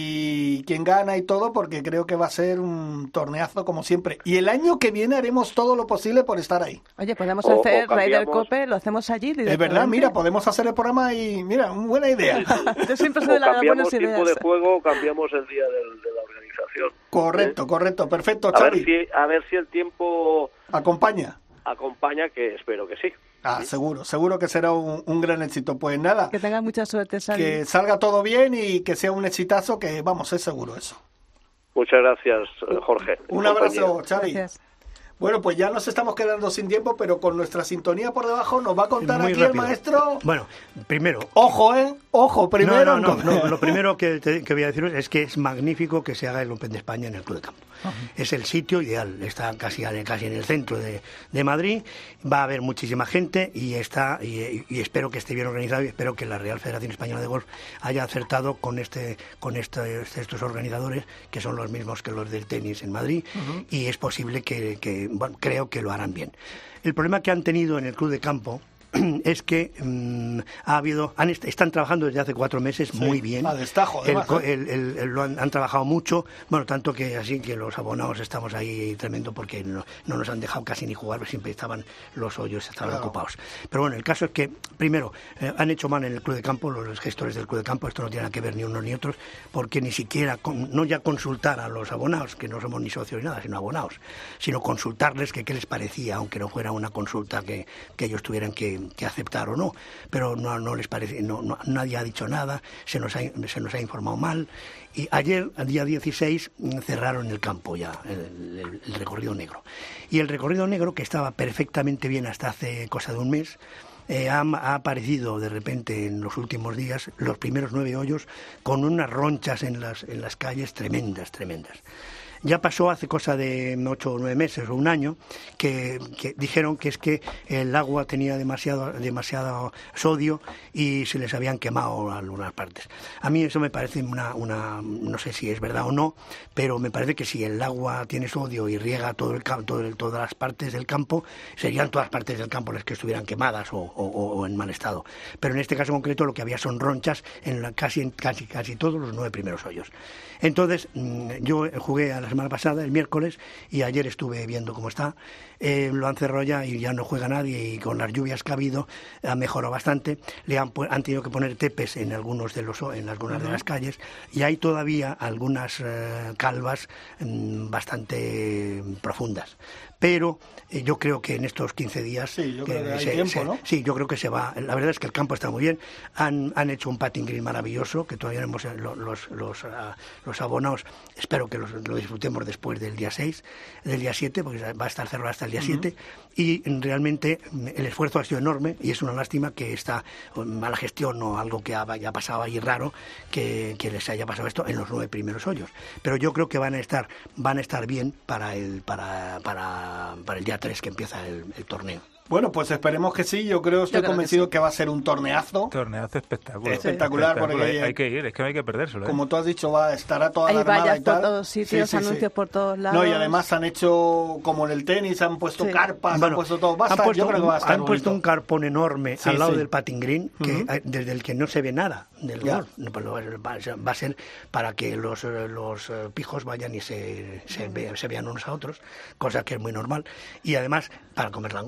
y quién gana y todo, porque creo que va a ser un torneazo como siempre. Y el año que viene haremos todo lo posible por estar ahí. Oye, podemos o, hacer o Ryder Cope, lo hacemos allí. Es verdad, mira, podemos hacer el programa y mira, una buena idea. Yo siempre soy de las buenas ideas. Cambiamos tiempo de juego, cambiamos el día del, de la organización. Correcto, ¿eh? correcto, perfecto, a Xavi. Ver si, a ver si el tiempo acompaña. Acompaña, que espero que sí. Ah, seguro, seguro que será un, un gran éxito. Pues nada. Que tengas mucha suerte, Xavi. Que salga todo bien y que sea un exitazo, que vamos, es seguro eso. Muchas gracias, Jorge. Un abrazo, Xavi. Gracias. Bueno, pues ya nos estamos quedando sin tiempo, pero con nuestra sintonía por debajo nos va a contar Muy aquí rápido. el maestro. Bueno, primero... Ojo, ¿eh? Ojo, primero... No, no, no, no lo primero que, te, que voy a deciros es que es magnífico que se haga el Open de España en el Club de Campo. Uh-huh. Es el sitio ideal, está casi, casi en el centro de, de Madrid, va a haber muchísima gente y está y, y espero que esté bien organizado y espero que la Real Federación Española de Golf haya acertado con este con este, estos organizadores, que son los mismos que los del tenis en Madrid, uh-huh. y es posible que... que bueno, creo que lo harán bien. El problema que han tenido en el Club de Campo es que um, ha habido han est- están trabajando desde hace cuatro meses sí, muy bien. A destajo, además, el, el, el, el, lo han, han trabajado mucho, bueno, tanto que así que los abonados estamos ahí tremendo porque no, no nos han dejado casi ni jugar, siempre estaban los hoyos, estaban claro. ocupados. Pero bueno, el caso es que, primero, eh, han hecho mal en el Club de Campo, los gestores del Club de Campo, esto no tiene nada que ver ni unos ni otros, porque ni siquiera, con, no ya consultar a los abonados, que no somos ni socios ni nada, sino abonados, sino consultarles que qué les parecía, aunque no fuera una consulta que, que ellos tuvieran que que aceptar o no, pero no, no les parece, no, no, nadie ha dicho nada, se nos ha, se nos ha informado mal, y ayer, al día dieciséis, cerraron el campo ya, el, el, el recorrido negro. Y el recorrido negro, que estaba perfectamente bien hasta hace cosa de un mes, Eh, ha, ha aparecido de repente en los últimos días los primeros nueve hoyos con unas ronchas en las, en las calles tremendas, tremendas. Ya pasó hace cosa de ocho o nueve meses o un año que, que dijeron que es que el agua tenía demasiado, demasiado sodio y se les habían quemado algunas partes. A mí eso me parece una, una, no sé si es verdad o no, pero me parece que si el agua tiene sodio y riega todo el, todo el, todas las partes del campo, serían todas partes del campo las que estuvieran quemadas o, o, o en mal estado. Pero en este caso concreto lo que había son ronchas en la, casi, en casi, casi todos los nueve primeros hoyos. Entonces yo jugué a la semana pasada, el miércoles, y ayer estuve viendo cómo está. Eh, lo han cerrado ya y ya no juega nadie, y con las lluvias que ha habido ha mejorado bastante. Le han, han tenido que poner tepes en algunos de los en algunas uh-huh. de las calles, y hay todavía algunas eh, calvas mm, bastante profundas. Pero eh, yo creo que en estos quince días... Sí, yo creo que hay se, tiempo, se, ¿no? Sí, yo creo que se va... La verdad es que el campo está muy bien. Han, han hecho un putting green maravilloso, que todavía no hemos... Los, los, los, uh, los abonados, espero que los, lo disfrutemos después del día seis, del día siete, porque va a estar cerrado hasta el día siete. Uh-huh. Y realmente el esfuerzo ha sido enorme, y es una lástima que esta mala gestión o algo que haya pasado ahí raro, que, que les haya pasado esto en los nueve primeros hoyos. Pero yo creo que van a estar, van a estar bien para el... para, para para el día tres que empieza el, el torneo. Bueno, pues esperemos que sí. Yo creo, estoy Yo creo convencido que, sí. que va a ser un torneazo. Torneazo espectacular. Espectacular. Sí, espectacular. Porque hay que ir, es que no hay que perdérselo. ¿eh? Como tú has dicho, va a estar a toda hay la armada vallas y tal. por todos sitios, sí, sí, anuncios sí. por todos lados. No, y además han hecho, como en el tenis, han puesto sí. carpas, bueno, han puesto todo. Va a estar, puesto, yo creo que va a estar Han bonito. puesto un carpón enorme sí, al lado sí. del putting green, que, uh-huh. desde el que no se ve nada del golf. Va a ser para que los, los pijos vayan y se, se, ve, se vean unos a otros, cosa que es muy normal. Y además, para comer langosta, imagino.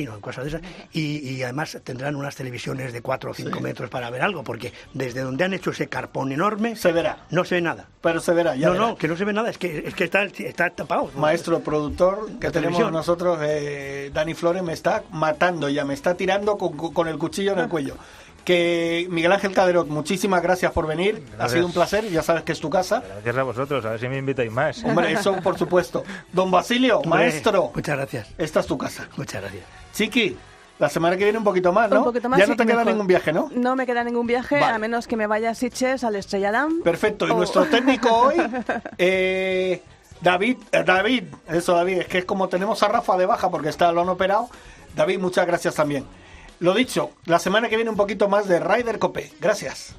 camino, cosas de esas, y, y además tendrán unas televisiones de cuatro o cinco sí. metros para ver algo, porque desde donde han hecho ese carpón enorme se verá, no se ve nada. Pero se verá, ya No, verá. no, que no se ve nada, es que es que está, está tapado. Maestro productor que tenemos nosotros, eh, Dani Flores, me está matando ya, me está tirando con, con el cuchillo en el cuello. Que Miguel Ángel Caderot, muchísimas gracias por venir. Gracias. Ha sido un placer, ya sabes que es tu casa. Gracias a vosotros, a ver si me invitáis más. Hombre, eso por supuesto. Don Basilio, Hombre, maestro. Muchas gracias. Esta es tu casa. Muchas gracias. Chiqui, la semana que viene un poquito más, ¿no? Un poquito más, ya sí, no te queda mejor. ningún viaje, ¿no? No me queda ningún viaje, vale. A menos que me vaya a Sitges, al Estrella Damm. Perfecto, y o... nuestro técnico hoy... Eh, David, eh, David, eso David, es que es como tenemos a Rafa de baja porque está lo han operado. David, muchas gracias también. Lo dicho, la semana que viene un poquito más de Ryder Cope. Gracias.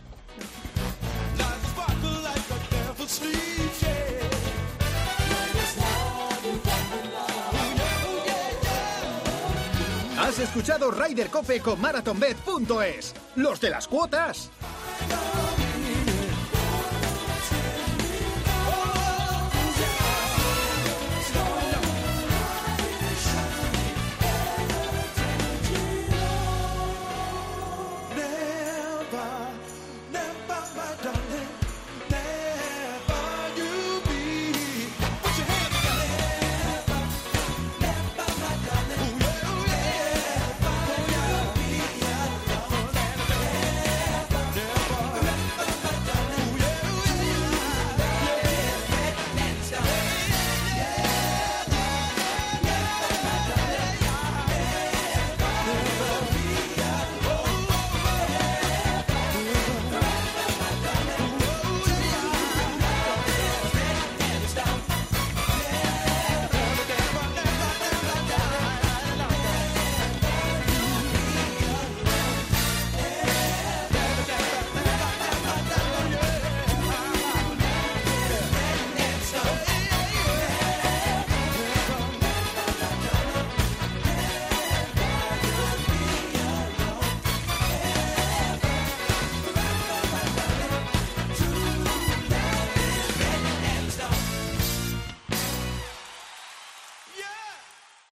Has escuchado Ryder Cope con Marathonbet punto es. Los de las cuotas.